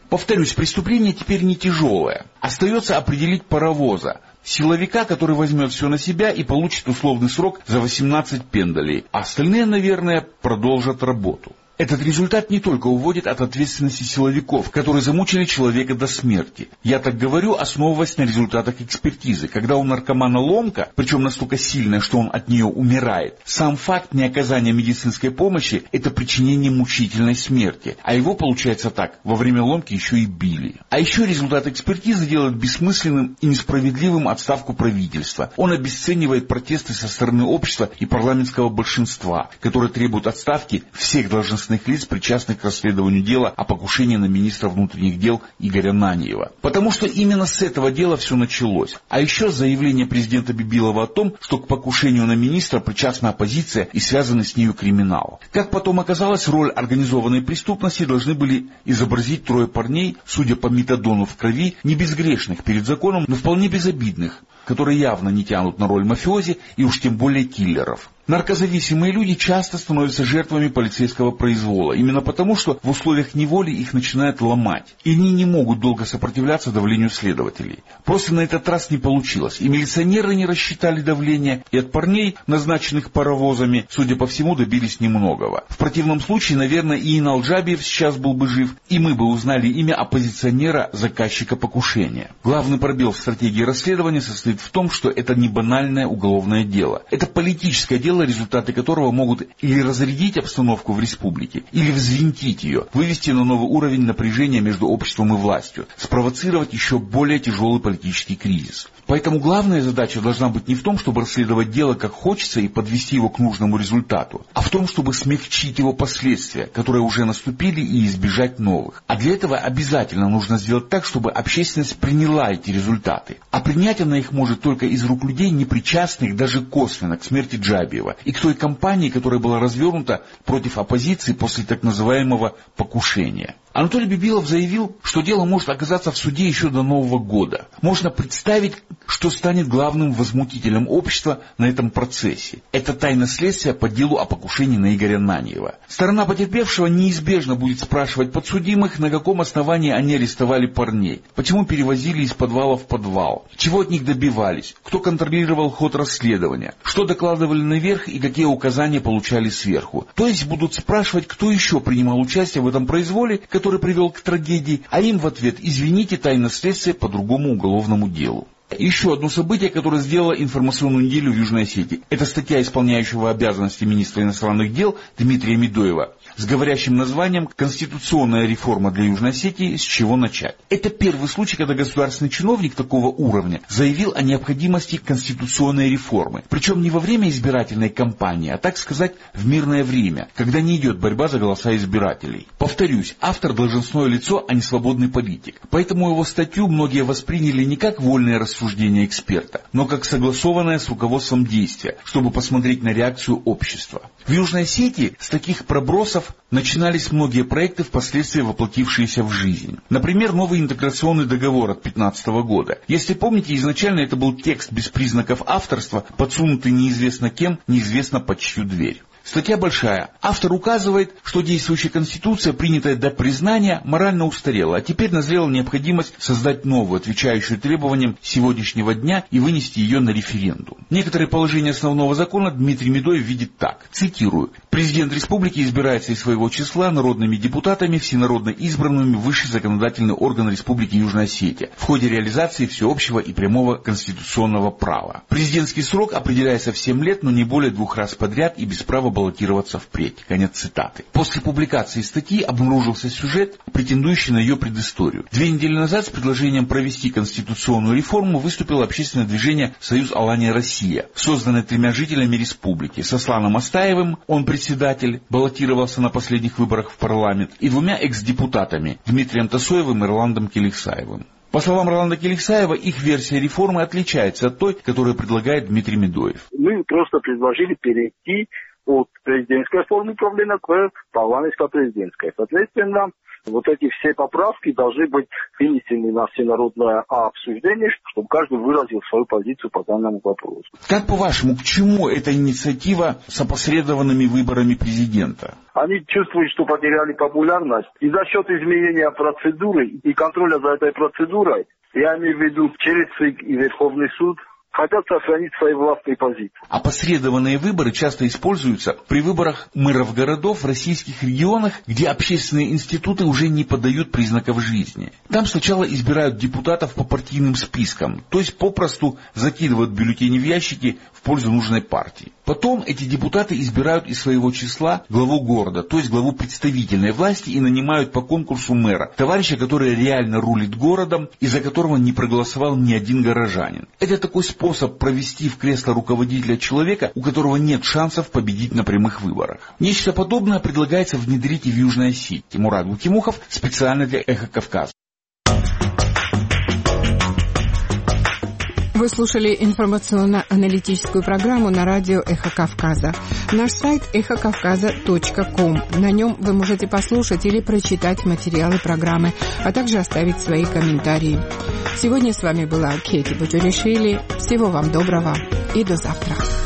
Повторюсь, преступление теперь не тяжелое. Остается определить паровоза. Силовика, который возьмет все на себя и получит условный срок за восемнадцать пендалей. А остальные, наверное, продолжат работу. Этот результат не только уводит от ответственности силовиков, которые замучили человека до смерти. Я так говорю, основываясь на результатах экспертизы. Когда у наркомана ломка, причем настолько сильная, что он от нее умирает, сам факт неоказания медицинской помощи – это причинение мучительной смерти. А его, получается так, во время ломки еще и били. А еще результат экспертизы делает бессмысленным и несправедливым отставку правительства. Он обесценивает протесты со стороны общества и парламентского большинства, которые требуют отставки всех должностных лиц, причастных к расследованию дела о покушении на министра внутренних дел Игоря Наньева. Потому что именно с этого дела все началось. А еще заявление президента Бибилова о том, что к покушению на министра причастна оппозиция и связаны с нею криминал. Как потом оказалось, роль организованной преступности должны были изобразить трое парней, судя по метадону в крови, не безгрешных перед законом, но вполне безобидных, которые явно не тянут на роль мафиози и уж тем более киллеров. Наркозависимые люди часто становятся жертвами полицейского произвола, именно потому, что в условиях неволи их начинают ломать, и они не могут долго сопротивляться давлению следователей. Просто на этот раз не получилось, и милиционеры не рассчитали давление, и от парней, назначенных паровозами, судя по всему, добились немногого. В противном случае, наверное, и Инал Джабиев сейчас был бы жив, и мы бы узнали имя оппозиционера, заказчика покушения. Главный пробел в стратегии расследования состоит в том, что это не банальное уголовное дело. Это политическое дело, результаты которого могут или разрядить обстановку в республике, или взвинтить ее, вывести на новый уровень напряжения между обществом и властью, спровоцировать еще более тяжелый политический кризис. Поэтому главная задача должна быть не в том, чтобы расследовать дело как хочется и подвести его к нужному результату, а в том, чтобы смягчить его последствия, которые уже наступили, и избежать новых. А для этого обязательно нужно сделать так, чтобы общественность приняла эти результаты. А принять она их может только из рук людей, не причастных даже косвенно к смерти Джабиева и к той кампании, которая была развернута против оппозиции после так называемого покушения. Анатолий Бибилов заявил, что дело может оказаться в суде еще до Нового года. Можно представить, что станет главным возмутителем общества на этом процессе. Это тайна следствия по делу о покушении на Игоря Наньева. Сторона потерпевшего неизбежно будет спрашивать подсудимых, на каком основании они арестовали парней, почему перевозили из подвала в подвал, чего от них добивались, кто контролировал ход расследования, что докладывали наверх и какие указания получали сверху. То есть будут спрашивать, кто еще принимал участие в этом произволе, который который привел к трагедии, а им в ответ: извините, тайна следствия по другому уголовному делу. Еще одно событие, которое сделало информационную неделю в Южной Осетии. Это статья исполняющего обязанности министра иностранных дел Дмитрия Медоева с говорящим названием «Конституционная реформа для Южной Осетии. С чего начать?». Это первый случай, когда государственный чиновник такого уровня заявил о необходимости конституционной реформы. Причем не во время избирательной кампании, а, так сказать, в мирное время, когда не идет борьба за голоса избирателей. Повторюсь, автор должностное лицо, а не свободный политик. Поэтому его статью многие восприняли не как вольное рассуждение эксперта, но как согласованное с руководством действия, чтобы посмотреть на реакцию общества. В Южной Осетии с таких пробросов начинались многие проекты, впоследствии воплотившиеся в жизнь. Например, новый интеграционный договор от две тысячи пятнадцатого года. Если помните, изначально это был текст без признаков авторства, подсунутый неизвестно кем, неизвестно под чью дверь. Статья большая. Автор указывает, что действующая конституция, принятая до признания, морально устарела, а теперь назрела необходимость создать новую, отвечающую требованиям сегодняшнего дня, и вынести ее на референдум. Некоторые положения основного закона Дмитрий Медоев видит так. Цитирую. Президент республики избирается из своего числа народными депутатами, всенародно избранными в высший законодательный орган Республики Южная Осетия в ходе реализации всеобщего и прямого конституционного права. Президентский срок определяется в семь лет, но не более двух раз подряд и без права баллотироваться впредь. Конец цитаты. После публикации статьи обнаружился сюжет, претендующий на ее предысторию. Две недели назад с предложением провести конституционную реформу выступило общественное движение «Союз Алания Россия», созданное тремя жителями республики: Сосланом Астаевым, он председатель, баллотировался на последних выборах в парламент, и двумя экс-депутатами: Дмитрием Тасоевым и Роландом Келиксаевым. По словам Роланда Келиксаева, их версия реформы отличается от той, которую предлагает Дмитрий Медоев. Мы просто предложили перейти от президентской формы управления к парламентско-президентской. Соответственно, вот эти все поправки должны быть вынесены на всенародное обсуждение, чтобы каждый выразил свою позицию по данному вопросу. Как по-вашему, к чему эта инициатива с опосредованными выборами президента? Они чувствуют, что потеряли популярность. И за счет изменения процедуры и контроля за этой процедурой, я имею в виду через ЦИК и Верховный суд, хотят сохранить свои властные позиции. Опосредованные выборы часто используются при выборах мэров городов в российских регионах, где общественные институты уже не подают признаков жизни. Там сначала избирают депутатов по партийным спискам, то есть попросту закидывают бюллетени в ящики в пользу нужной партии. Потом эти депутаты избирают из своего числа главу города, то есть главу представительной власти, и нанимают по конкурсу мэра, товарища, который реально рулит городом и за которого не проголосовал ни один горожанин. Это такой способ способ провести в кресло руководителя человека, у которого нет шансов победить на прямых выборах. Нечто подобное предлагается внедрить и в Южной Осетии. Мурат Гукимухов специально для «Эхо Кавказа». Вы слушали информационно-аналитическую программу на радио «Эхо Кавказа». Наш сайт эхо кавказа точка ком. На нем вы можете послушать или прочитать материалы программы, а также оставить свои комментарии. Сегодня с вами была Кети Бутюришвили. Всего вам доброго и до завтра.